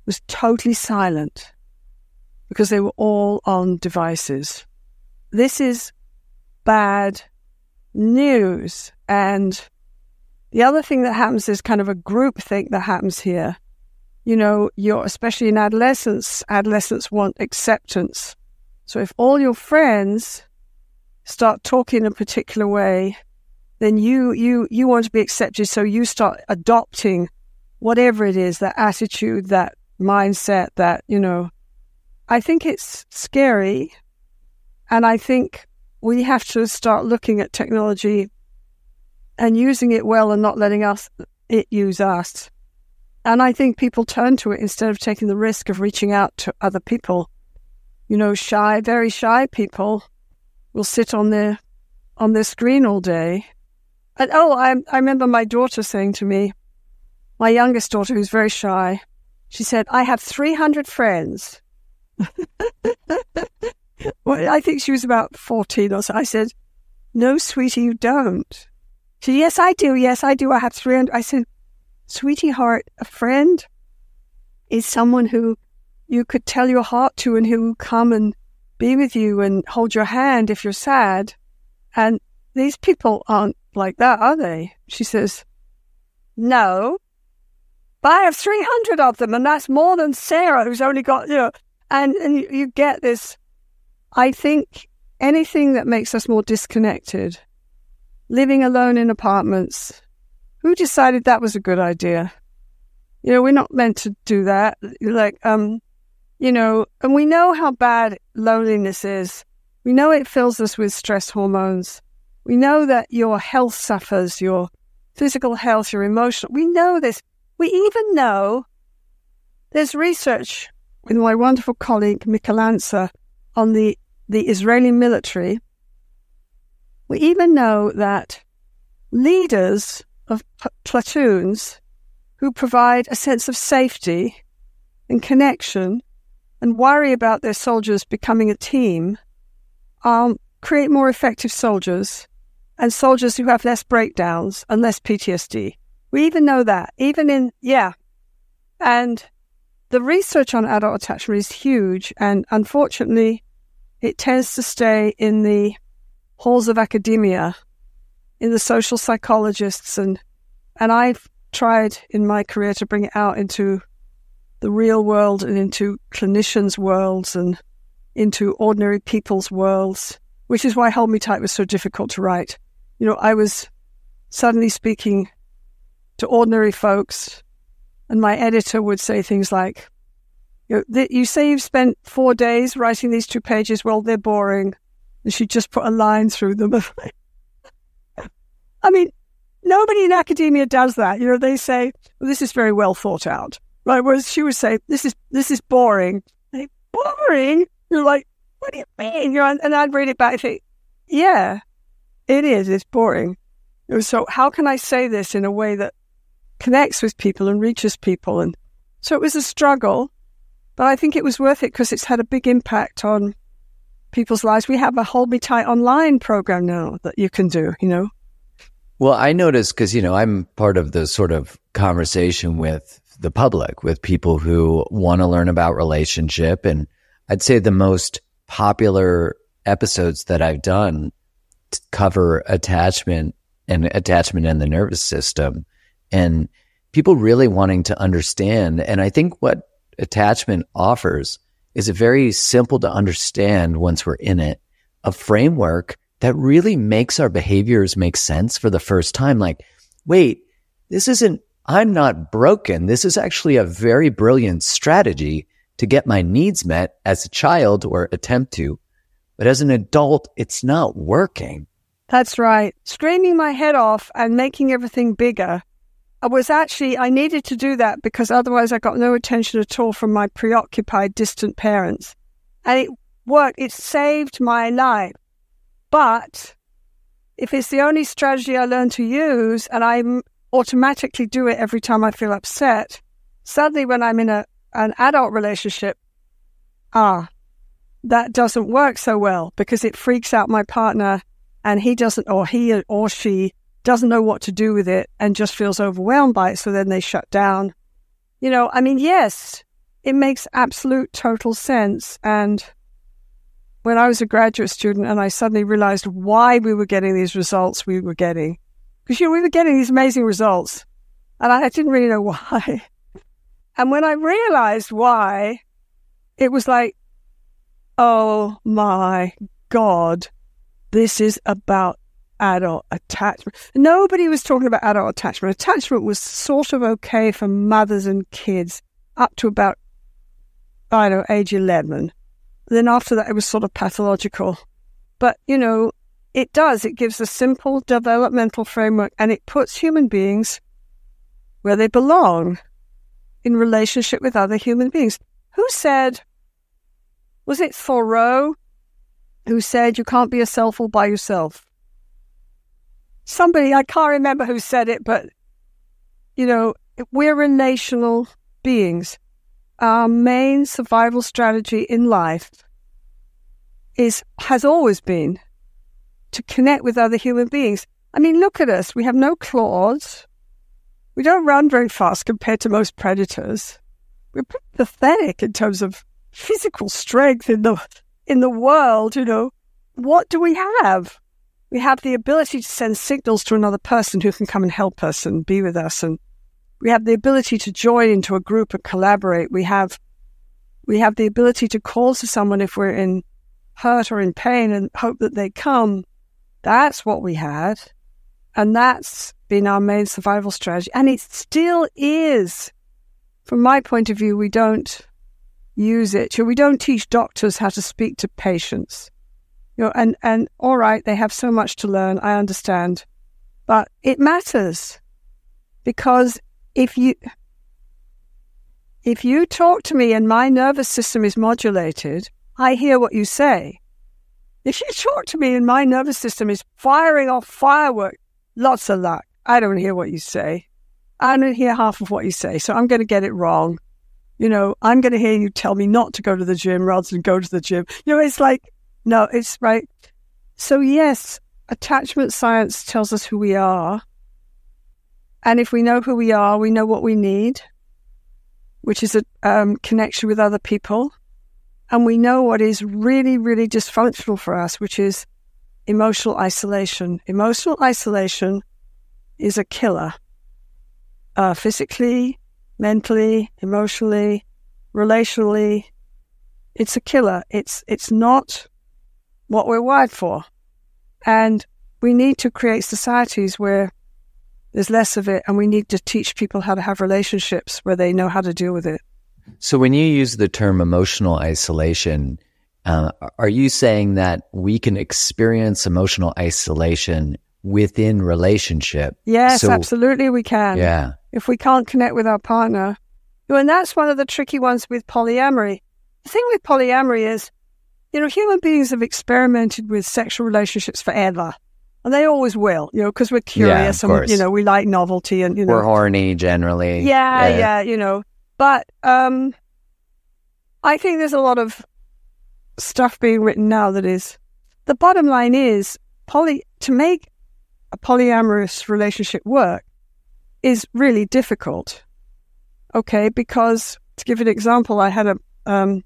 was totally silent because they were all on devices. This is bad news. And the other thing that happens is kind of a group thing that happens here. You know, you're, especially in adolescence, adolescents want acceptance. So if all your friends start talking a particular way, then you, you, you want to be accepted. So you start adopting whatever it is, that attitude, that mindset, that, you know, I think it's scary. And I think we have to start looking at technology and using it well and not letting us it use us. And I think people turn to it instead of taking the risk of reaching out to other people. You know, shy, very shy people will sit on their on their screen all day. And oh, I I remember my daughter saying to me, my youngest daughter, who's very shy, she said, "I have three hundred friends." Well, I think she was about fourteen or so. I said, "No, sweetie, you don't." She said, "Yes, I do. Yes, I do. I have three hundred. I said, "Sweetie heart, a friend is someone who you could tell your heart to and who will come and be with you and hold your hand if you're sad. And these people aren't like that, are they?" She says, "No, but I have three hundred of them, and that's more than Sarah, who's only got, you know," and, and you, you get this. I think anything that makes us more disconnected, living alone in apartments, who decided that was a good idea? You know, we're not meant to do that. Like, um, you know, and we know how bad loneliness is. We know it fills us with stress hormones. We know that your health suffers, your physical health, your emotional. We know this. We even know there's research with my wonderful colleague, Michael Anser, on the, the Israeli military. We even know that leaders of p- platoons who provide a sense of safety and connection and worry about their soldiers becoming a team um, create more effective soldiers and soldiers who have less breakdowns and less P T S D. We even know that, even in, yeah. And the research on adult attachment is huge, and unfortunately, it tends to stay in the halls of academia, in the social psychologists, and and I've tried in my career to bring it out into the real world and into clinicians' worlds and into ordinary people's worlds, which is why Hold Me Tight was so difficult to write. You know, I was suddenly speaking to ordinary folks, and my editor would say things like, you know, th- you say you've spent four days writing these two pages, well, they're boring. And she'd just put a line through them. I mean, nobody in academia does that. You know, they say, well, this is very well thought out. Right? Whereas she would say, this is this is boring. Like, boring? You're like, what do you mean? You know, and I'd read it back and think, yeah, it is. It's boring. You know, so how can I say this in a way that connects with people and reaches people? And so it was a struggle, but I think it was worth it because it's had a big impact on people's lives. We have a Hold Me Tight online program now that you can do, you know. Well, I noticed because, you know, I'm part of the sort of conversation with the public, with people who want to learn about relationship. And I'd say the most popular episodes that I've done cover attachment and attachment in the nervous system, and people really wanting to understand. And I think what attachment offers is a very simple to understand, once we're in it, a framework that really makes our behaviors make sense for the first time. Like, wait, this isn't, I'm not broken. This is actually a very brilliant strategy to get my needs met as a child, or attempt to. But as an adult, it's not working. That's right. Screaming my head off and making everything bigger. I was actually, I needed to do that because otherwise I got no attention at all from my preoccupied, distant parents. And it worked. It saved my life. But if it's the only strategy I learn to use and I automatically do it every time I feel upset, suddenly when I'm in a an adult relationship, ah, that doesn't work so well because it freaks out my partner and he doesn't, or he or she doesn't know what to do with it and just feels overwhelmed by it. So then they shut down. You know, I mean, yes, it makes absolute total sense. And when I was a graduate student and I suddenly realized why we were getting these results we were getting, because, you know, we were getting these amazing results and I didn't really know why. And when I realized why, it was like, oh my God, this is about adult attachment. Nobody was talking about adult attachment. Attachment was sort of okay for mothers and kids up to about, I don't know, age eleven. Then after that, it was sort of pathological. But, you know, it does. It gives a simple developmental framework and it puts human beings where they belong in relationship with other human beings. Who said, was it Thoreau who said you can't be a self all by yourself? Somebody, I can't remember who said it, but, you know, we're relational beings. Our main survival strategy in life is has always been to connect with other human beings. I mean, look at us. We have no claws. We don't run very fast compared to most predators. We're pretty pathetic in terms of physical strength in the in the world, you know. What do we have? We have the ability to send signals to another person who can come and help us and be with us, and we have the ability to join into a group and collaborate. We have we have the ability to call to someone if we're in hurt or in pain and hope that they come. That's what we had. And that's been our main survival strategy. And it still is. From my point of view, we don't use it. We don't teach doctors how to speak to patients. You know, and, and all right, they have so much to learn, I understand. But it matters. Because if you if you talk to me and my nervous system is modulated, I hear what you say. If you talk to me and my nervous system is firing off fireworks, lots of luck. I don't hear what you say. I don't hear half of what you say, so I'm going to get it wrong. You know, I'm going to hear you tell me not to go to the gym rather than go to the gym. You know, it's like, no, it's right. So yes, attachment science tells us who we are. And if we know who we are, we know what we need, which is a um, connection with other people. And we know what is really, really dysfunctional for us, which is emotional isolation. Emotional isolation is a killer. Uh, physically, mentally, emotionally, relationally, it's a killer. It's it's not what we're wired for. And we need to create societies where there's less of it, and we need to teach people how to have relationships where they know how to deal with it. So when you use the term emotional isolation, uh, are you saying that we can experience emotional isolation within relationship? Yes, so, absolutely we can. Yeah. If we can't connect with our partner. And that's one of the tricky ones with polyamory. The thing with polyamory is, you know, human beings have experimented with sexual relationships forever. And they always will, you know, because we're curious yeah, and, you know, we like novelty and, you know. We're horny generally. Yeah, yeah, yeah, you know. But um, I think there's a lot of stuff being written now that is, the bottom line is, poly to make a polyamorous relationship work is really difficult. Okay, because to give an example, I had a um,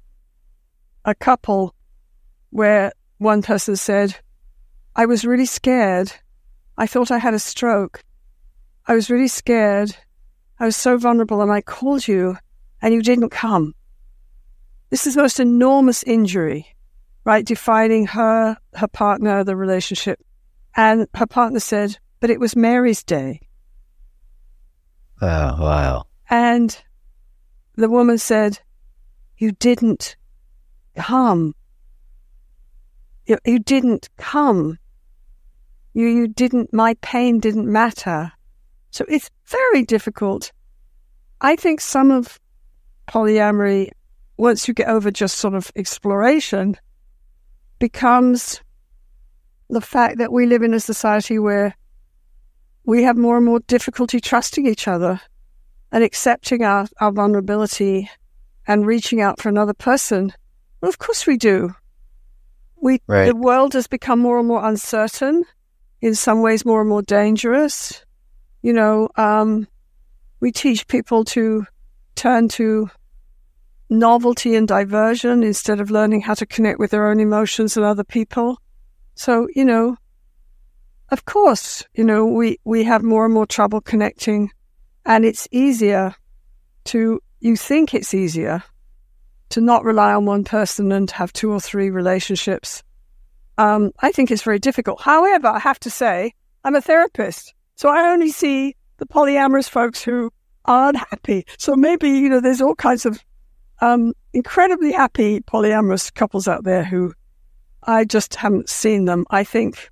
a couple where one person said, I was really scared. I thought I had a stroke. I was really scared. I was so vulnerable and I called you and you didn't come. This is the most enormous injury, right? Defining her, her partner, the relationship. And her partner said, but it was Mary's day. Oh, wow. And the woman said, you didn't come. You, you didn't come. You, you didn't, my pain didn't matter. So it's very difficult. I think some of polyamory, once you get over just sort of exploration, becomes the fact that we live in a society where we have more and more difficulty trusting each other and accepting our, our vulnerability and reaching out for another person. Well, of course we do. We right. The world has become more and more uncertain, in some ways more and more dangerous. You know, um, we teach people to turn to novelty and diversion instead of learning how to connect with their own emotions and other people. So, you know, of course, you know, we, we have more and more trouble connecting, and it's easier to, you think it's easier to not rely on one person and have two or three relationships. Um, I think it's very difficult. However, I have to say, I'm a therapist, so I only see the polyamorous folks who are unhappy. So maybe, you know, there's all kinds of um, incredibly happy polyamorous couples out there who I just haven't seen them. I think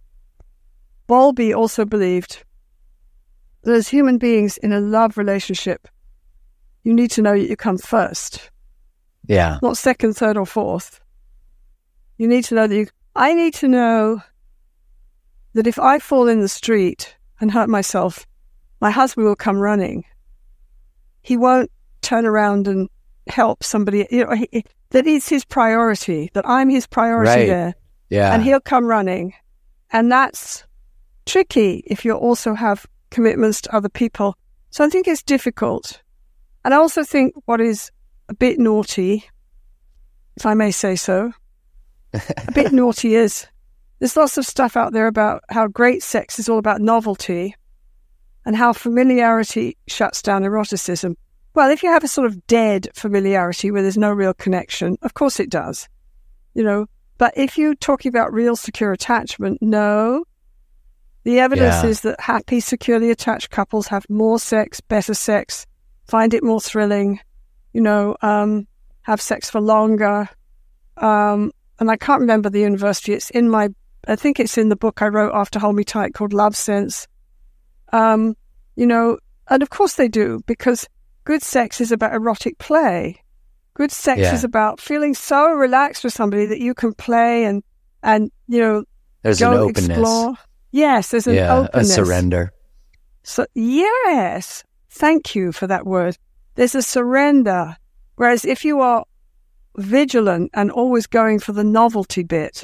Bowlby also believed that as human beings in a love relationship, you need to know that you come first. Yeah. Not second, third, or fourth. You need to know that you... I need to know that if I fall in the street and hurt myself, my husband will come running. He won't turn around and help somebody. You know, he, that is his priority, that I'm his priority right. there. Yeah. And he'll come running. And that's tricky if you also have commitments to other people. So I think it's difficult. And I also think what is a bit naughty, if I may say so, a bit naughty is there's lots of stuff out there about how great sex is all about novelty and how familiarity shuts down eroticism. Well, if you have a sort of dead familiarity where there's no real connection, of course it does, you know. But if you're talking about real secure attachment, no. The evidence yeah. is that happy, securely attached couples have more sex, better sex, find it more thrilling, you know, um, have sex for longer. Um, and I can't remember the university. It's in my, I think it's in the book I wrote after Hold Me Tight called Love Sense. Um, you know, and of course they do, because good sex is about erotic play. Good sex yeah. is about feeling so relaxed with somebody that you can play and, and you know, there's go an openness. Explore. Yes, there's an yeah, openness. A surrender. So, yes, thank you for that word. There's a surrender. Whereas if you are vigilant and always going for the novelty bit,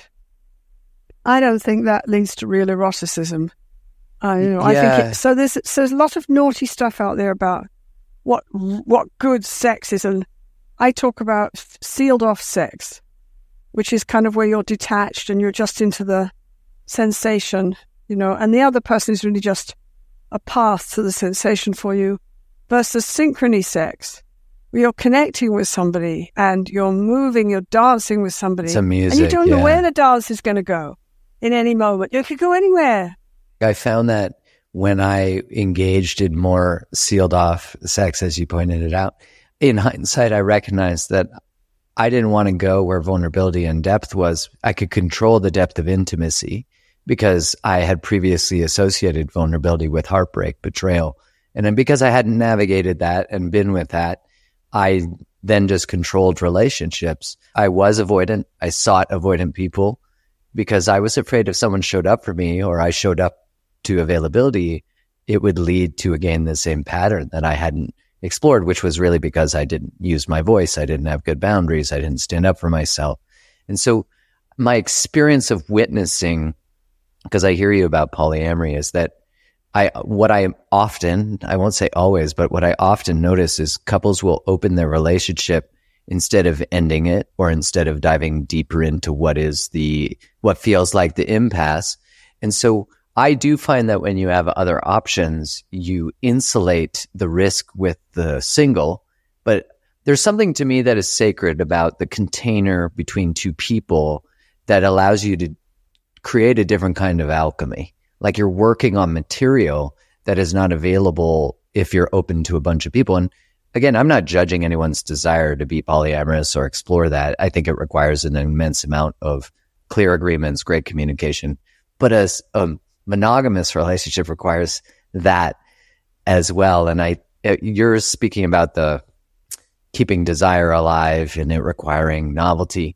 I don't think that leads to real eroticism. I, you know, yeah. I think it, so. There's so there's a lot of naughty stuff out there about what what good sex is, and I talk about sealed off sex, which is kind of where you're detached and you're just into the sensation, you know, and the other person is really just a path to the sensation for you, versus synchrony sex, where you're connecting with somebody and you're moving, you're dancing with somebody. Some music, and you don't yeah. know where the dance is going to go in any moment. You could go anywhere. I found that when I engaged in more sealed off sex, as you pointed it out, in hindsight, I recognized that I didn't want to go where vulnerability and depth was. I could control the depth of intimacy because I had previously associated vulnerability with heartbreak, betrayal. And then because I hadn't navigated that and been with that, I then just controlled relationships. I was avoidant. I sought avoidant people because I was afraid if someone showed up for me or I showed up to availability, it would lead to, again, the same pattern that I hadn't explored, which was really because I didn't use my voice. I didn't have good boundaries. I didn't stand up for myself. And so my experience of witnessing, because I hear you about polyamory, is that I, what I often, I won't say always, but what I often notice is couples will open their relationship instead of ending it, or instead of diving deeper into what is the, what feels like the impasse. And so I do find that when you have other options, you insulate the risk with the single, but there's something to me that is sacred about the container between two people that allows you to create a different kind of alchemy. Like you're working on material that is not available if you're open to a bunch of people. And again, I'm not judging anyone's desire to be polyamorous or explore that. I think it requires an immense amount of clear agreements, great communication. But as a monogamous relationship requires that as well. And I, you're speaking about the keeping desire alive and it requiring novelty.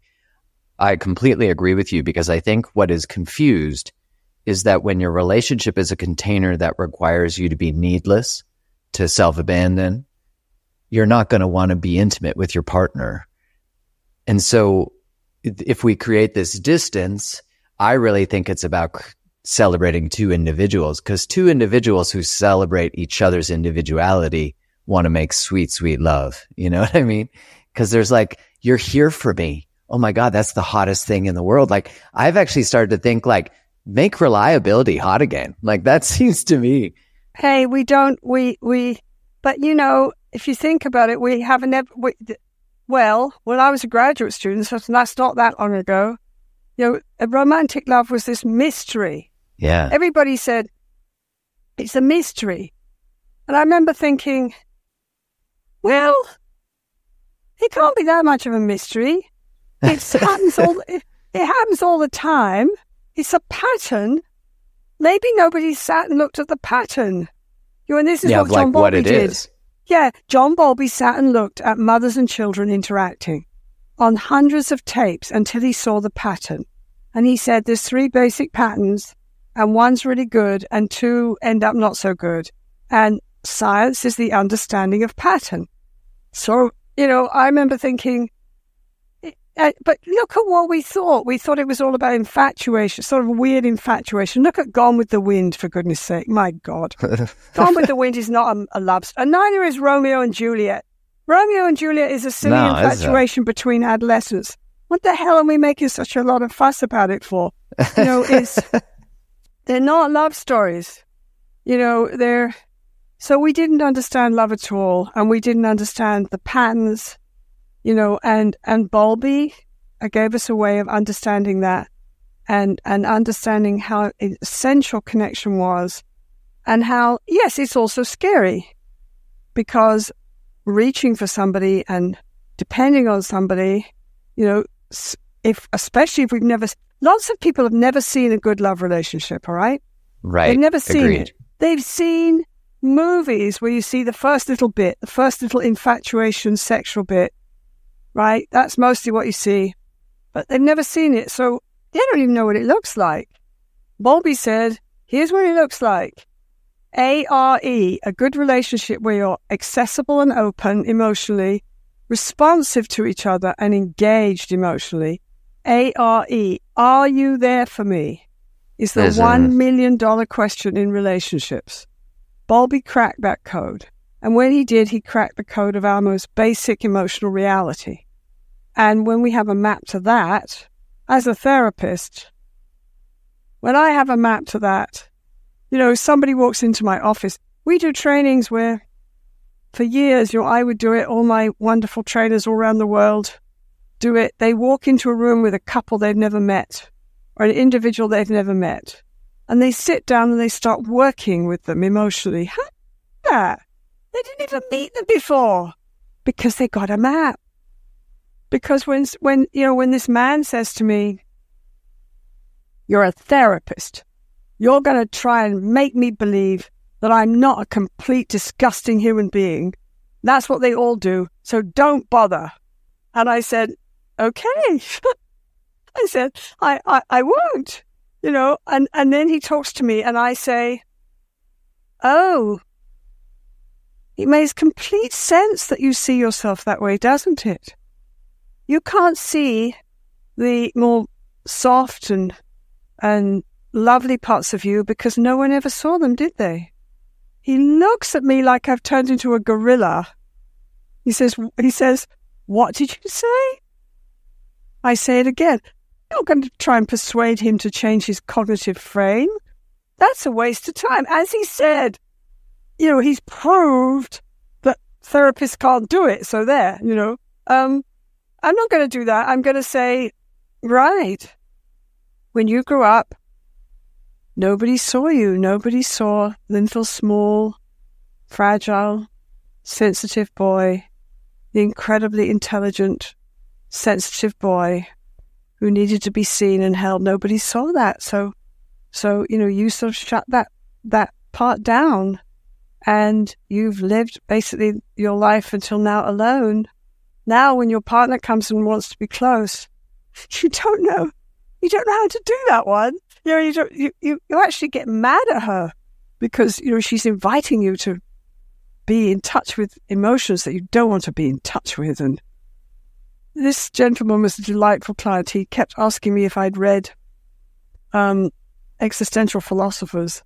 I completely agree with you, because I think what is confused is that when your relationship is a container that requires you to be needless, to self-abandon, you're not going to want to be intimate with your partner. And so if we create this distance, I really think it's about celebrating two individuals, because two individuals who celebrate each other's individuality want to make sweet, sweet love. You know what I mean? Cause there's like, you're here for me. Oh my God, that's the hottest thing in the world. Like I've actually started to think like, make reliability hot again. Like that seems to me. Hey, we don't, we, we, but you know, if you think about it, we haven't ever, we, well, when I was a graduate student, so that's not that long ago, you know, a romantic love was this mystery. Yeah. Everybody said, it's a mystery. And I remember thinking, well, it can't be that much of a mystery. It happens all, it, it happens all the time. It's a pattern. Maybe nobody sat and looked at the pattern. You know, and this is yeah, what like John Bowlby what it did. is. Yeah, John Bowlby sat and looked at mothers and children interacting on hundreds of tapes until he saw the pattern. And he said, there's three basic patterns, and one's really good, and two end up not so good. And science is the understanding of pattern. So, you know, I remember thinking, uh, but look at what we thought. We thought it was all about infatuation, sort of weird infatuation. Look at Gone with the Wind, for goodness sake. My God. Gone with the Wind is not a, a love story. And neither is Romeo and Juliet. Romeo and Juliet is a silly No, infatuation a... between adolescents. What the hell are we making such a lot of fuss about it for? You know, it's, they're not love stories. You know, they're... So we didn't understand love at all, and we didn't understand the patterns, you know, and, and Bowlby uh, gave us a way of understanding that and, and understanding how essential connection was, and how, yes, it's also scary, because reaching for somebody and depending on somebody, you know, if especially if we've never, lots of people have never seen a good love relationship, all right? Right. They've never seen Agreed. it. They've seen movies where you see the first little bit, the first little infatuation sexual bit, right? That's mostly what you see. But they've never seen it, so they don't even know what it looks like. Bowlby said, here's what it looks like. A R E, a good relationship where you're accessible and open emotionally, responsive to each other and engaged emotionally. A R E, are you there for me? Is the There's one a... million dollar question in relationships. Bowlby cracked that code. And when he did, he cracked the code of our most basic emotional reality. And when we have a map to that, as a therapist, when I have a map to that, you know, somebody walks into my office, we do trainings where for years, you know, I would do it, all my wonderful trainers all around the world do it. They walk into a room with a couple they've never met or an individual they've never met. And they sit down and they start working with them emotionally. How did that? They didn't even meet them before because they got a map. Because when, when you know, when this man says to me, you're a therapist, you're going to try and make me believe that I'm not a complete disgusting human being. That's what they all do. So don't bother. And I said, okay. I said, I, I, I won't. You know, and, and then he talks to me and I say, oh, it makes complete sense that you see yourself that way, doesn't it? You can't see the more soft and and lovely parts of you because no one ever saw them, did they? He looks at me like I've turned into a gorilla. He says, he says, what did you say? I say it again. I'm not going to try and persuade him to change his cognitive frame. That's a waste of time. As he said, you know, he's proved that therapists can't do it. So there, you know, um, I'm not going to do that. I'm going to say, right, when you grew up, nobody saw you. Nobody saw the little, small, fragile, sensitive boy, the incredibly intelligent, sensitive boy who needed to be seen and held. Nobody saw that. So, so, you know, you sort of shut that, that part down and you've lived basically your life until now alone. Now, when your partner comes and wants to be close, you don't know, you don't know how to do that one. You know, you don't, you, you, you actually get mad at her because, you know, she's inviting you to be in touch with emotions that you don't want to be in touch with. And this gentleman was a delightful client. He kept asking me if I'd read um, existential philosophers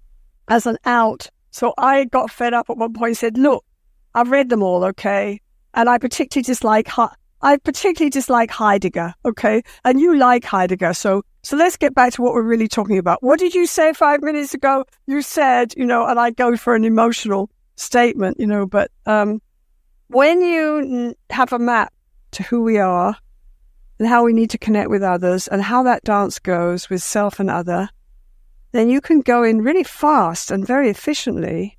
as an out. So I got fed up at one point and said, look, I've read them all, okay? And I particularly dislike I particularly dislike Heidegger, okay? And you like Heidegger, so so let's get back to what we're really talking about. What did you say five minutes ago? You said, you know, and I go for an emotional statement, you know, but um, when you have a map to who we are and how we need to connect with others and how that dance goes with self and other, then you can go in really fast and very efficiently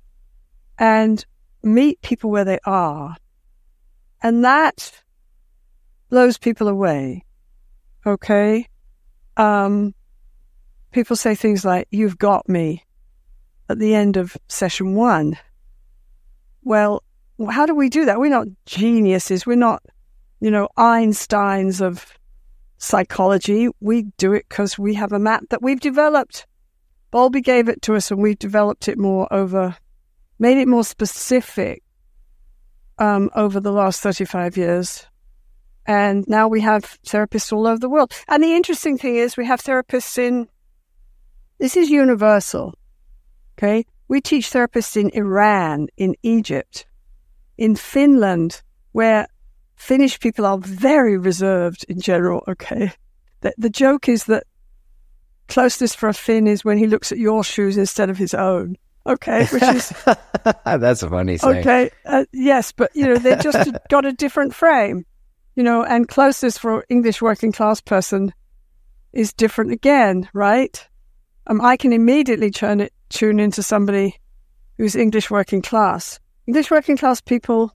and meet people where they are. And that blows people away, okay? Um, people say things like, "You've got me," at the end of session one. Well, how do we do that? We're not geniuses. We're not, you know, Einsteins of psychology. We do it because we have a map that we've developed. Bowlby gave it to us and we've developed it more over, made it more specific um, over the last thirty-five years. And now we have therapists all over the world. And the interesting thing is we have therapists in, this is universal, okay? We teach therapists in Iran, in Egypt, in Finland, where Finnish people are very reserved in general, okay? The, the joke is that closeness for a Finn is when he looks at your shoes instead of his own, okay? Which is... That's a funny saying. Okay, uh, yes, but, you know, they've just got a different frame. You know, and closeness for an English working class person is different again, right? Um, I can immediately turn it, tune into somebody who's English working class. English working class people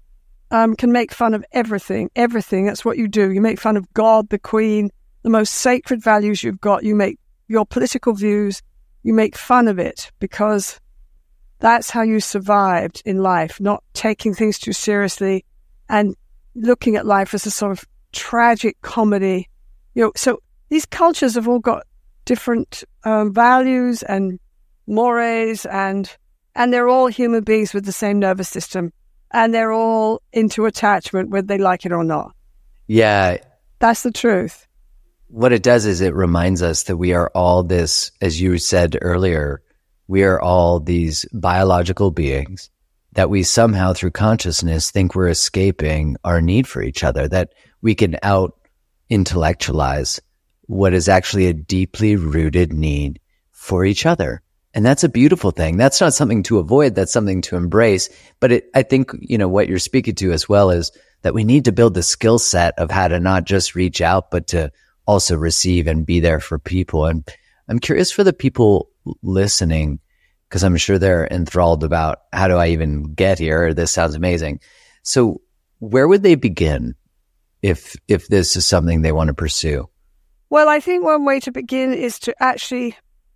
um, can make fun of everything, everything. That's what you do. You make fun of God, the Queen, the most sacred values you've got. You make your political views, you make fun of it because that's how you survived in life, not taking things too seriously and looking at life as a sort of tragic comedy. You know, so these cultures have all got different um, values and mores, and and they're all human beings with the same nervous system, and they're all into attachment whether they like it or not. Yeah. That's the truth. What it does is it reminds us that we are all this, as you said earlier, we are all these biological beings that we somehow through consciousness think we're escaping our need for each other, that we can out intellectualize what is actually a deeply rooted need for each other. And that's a beautiful thing. That's not something to avoid. That's something to embrace. But it, I think, you know, what you're speaking to as well is that we need to build the skill set of how to not just reach out, but to also receive and be there for people. And I'm curious for the people listening, because I'm sure they're enthralled about how do I even get here? This sounds amazing. So where would they begin if if this is something they want to pursue? Well, I think one way to begin is to actually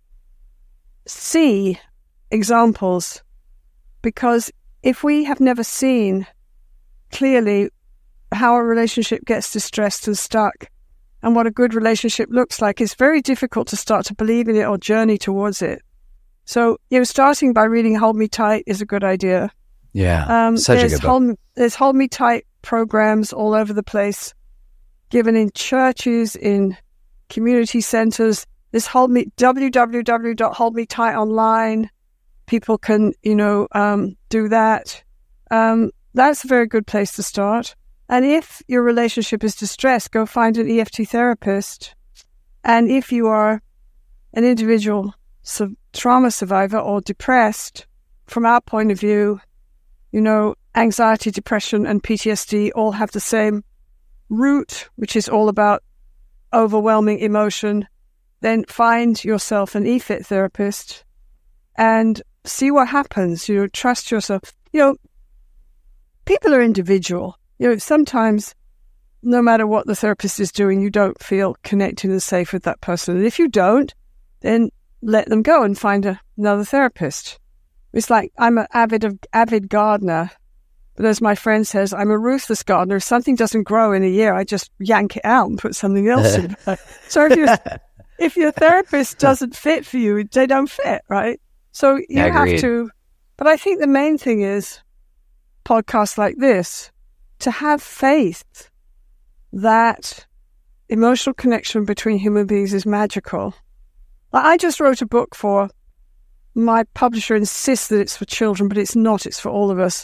see examples, because if we have never seen clearly how a relationship gets distressed and stuck and what a good relationship looks like, it's very difficult to start to believe in it or journey towards it. So, you know, starting by reading Hold Me Tight is a good idea. Yeah, um, such a good book. Hold, there's Hold Me Tight programs all over the place, given in churches, in community centers. There's Hold Me, w w w dot hold me tight online. People can, you know, um, do that. Um, that's a very good place to start. And if your relationship is distressed, go find an E F T therapist. And if you are an individual su- trauma survivor or depressed, from our point of view, you know, anxiety, depression, and P T S D all have the same root, which is all about overwhelming emotion. Then find yourself an E F I T therapist and see what happens. You know, trust yourself. You know, people are individual. You know, sometimes no matter what the therapist is doing, you don't feel connected and safe with that person. And if you don't, then let them go and find a, another therapist. It's like I'm an avid, avid gardener, but as my friend says, I'm a ruthless gardener. If something doesn't grow in a year, I just yank it out and put something else in. So if, you're, if your therapist doesn't fit for you, they don't fit, right? So you Agreed. have to, but I think the main thing is podcasts like this, to have faith that emotional connection between human beings is magical. Like, I just wrote a book for, my publisher insists that it's for children, but it's not, it's for all of us.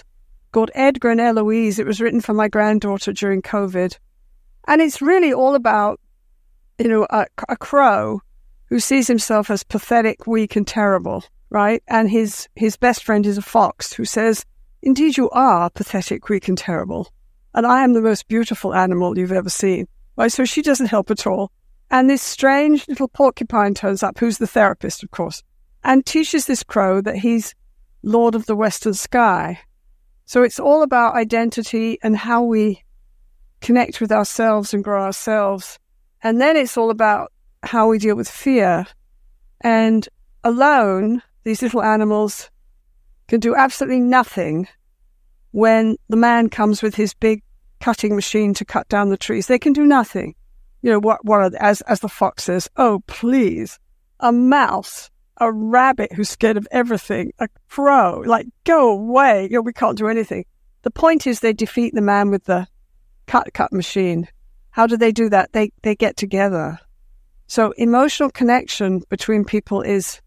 called Edgar and Eloise. It was written for my granddaughter during COVID. And it's really all about, you know, a, a crow who sees himself as pathetic, weak, and terrible, right? And his, his best friend is a fox who says, indeed you are pathetic, weak, and terrible. And I am the most beautiful animal you've ever seen. Right? So she doesn't help at all. And this strange little porcupine turns up, who's the therapist, of course, and teaches this crow that he's Lord of the Western Sky. So it's all about identity and how we connect with ourselves and grow ourselves. And then it's all about how we deal with fear. And alone, these little animals can do absolutely nothing when the man comes with his big cutting machine to cut down the trees. They can do nothing. You know, what, what are they, as, as the fox says, oh, please, a mouse, a rabbit who's scared of everything, a crow, like, go away. You know, we can't do anything. The point is they defeat the man with the cut, cut machine. How do they do that? They, they get together. So emotional connection between people is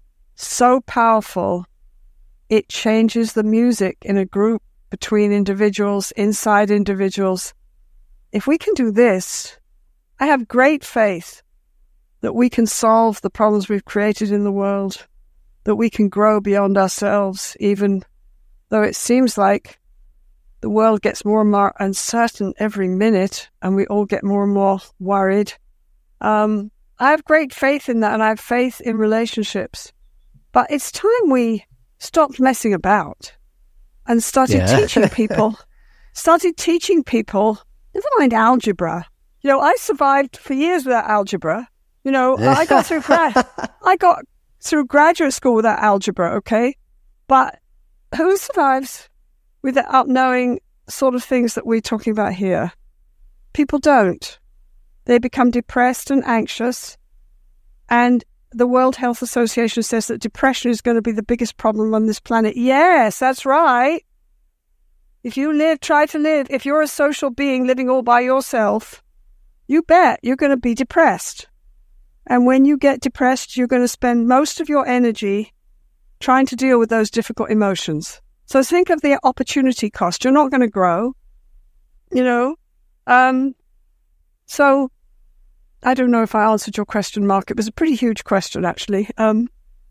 so powerful. It changes the music in a group, between individuals, inside individuals. If we can do this, I have great faith that we can solve the problems we've created in the world, that we can grow beyond ourselves, even though it seems like the world gets more and more uncertain every minute and we all get more and more worried. Um, I have great faith in that, and I have faith in relationships. But it's time we stopped messing about and started yeah. teaching people, started teaching people, never mind algebra. You know, I survived for years without algebra. You know, I got through grad, I got through graduate school without algebra, okay? But who survives without knowing sort of things that we're talking about here? People don't. They become depressed and anxious. And the World Health Association says that depression is going to be the biggest problem on this planet. Yes, that's right. If you live, try to live. If you're a social being living all by yourself, you bet you're going to be depressed. And when you get depressed, you're going to spend most of your energy trying to deal with those difficult emotions. So think of the opportunity cost. You're not going to grow, you know. Um, so I don't know if I answered your question, Mark. It was a pretty huge question, actually. Um,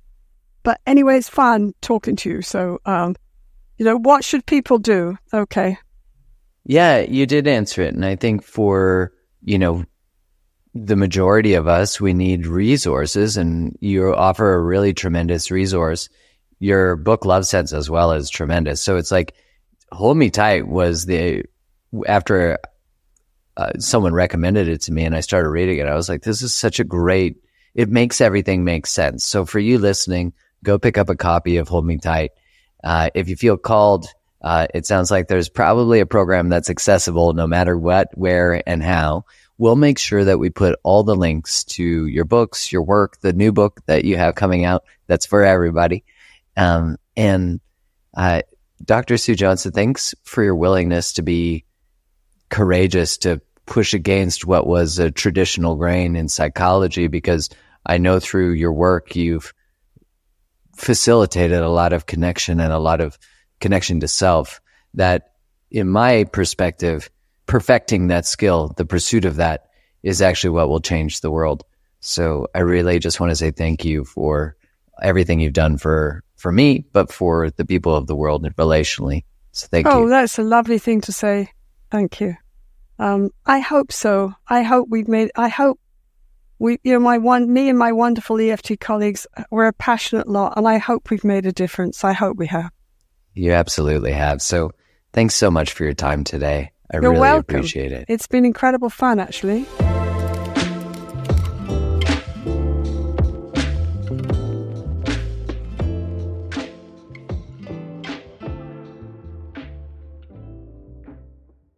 but anyway, it's fun talking to you. So, um, you know, what should people do? Okay. Yeah, you did answer it. And I think for, you know, the majority of us, we need resources, and you offer a really tremendous resource. Your book, Love Sense, as well, is tremendous. So it's like, Hold Me Tight was the, after uh, someone recommended it to me and I started reading it, I was like, this is such a great, it makes everything make sense. So for you listening, go pick up a copy of Hold Me Tight. Uh, if you feel called, uh, it sounds like there's probably a program that's accessible no matter what, where, and how. We'll make sure that we put all the links to your books, your work, the new book that you have coming out that's for everybody. Um, and uh, Doctor Sue Johnson, thanks for your willingness to be courageous, to push against what was a traditional grain in psychology, because I know through your work you've facilitated a lot of connection and a lot of connection to self that, in my perspective, perfecting that skill, the pursuit of that, is actually what will change the world. So I really just want to say thank you for everything you've done for, for me, but for the people of the world relationally. So thank oh, you. Oh, that's a lovely thing to say. Thank you. Um, I hope so. I hope we've made, I hope we, you know, my one, me and my wonderful E F T colleagues, we're a passionate lot, and I hope we've made a difference. I hope we have. You absolutely have. So thanks so much for your time today. I You're really welcome. appreciate it. It's been incredible fun, actually.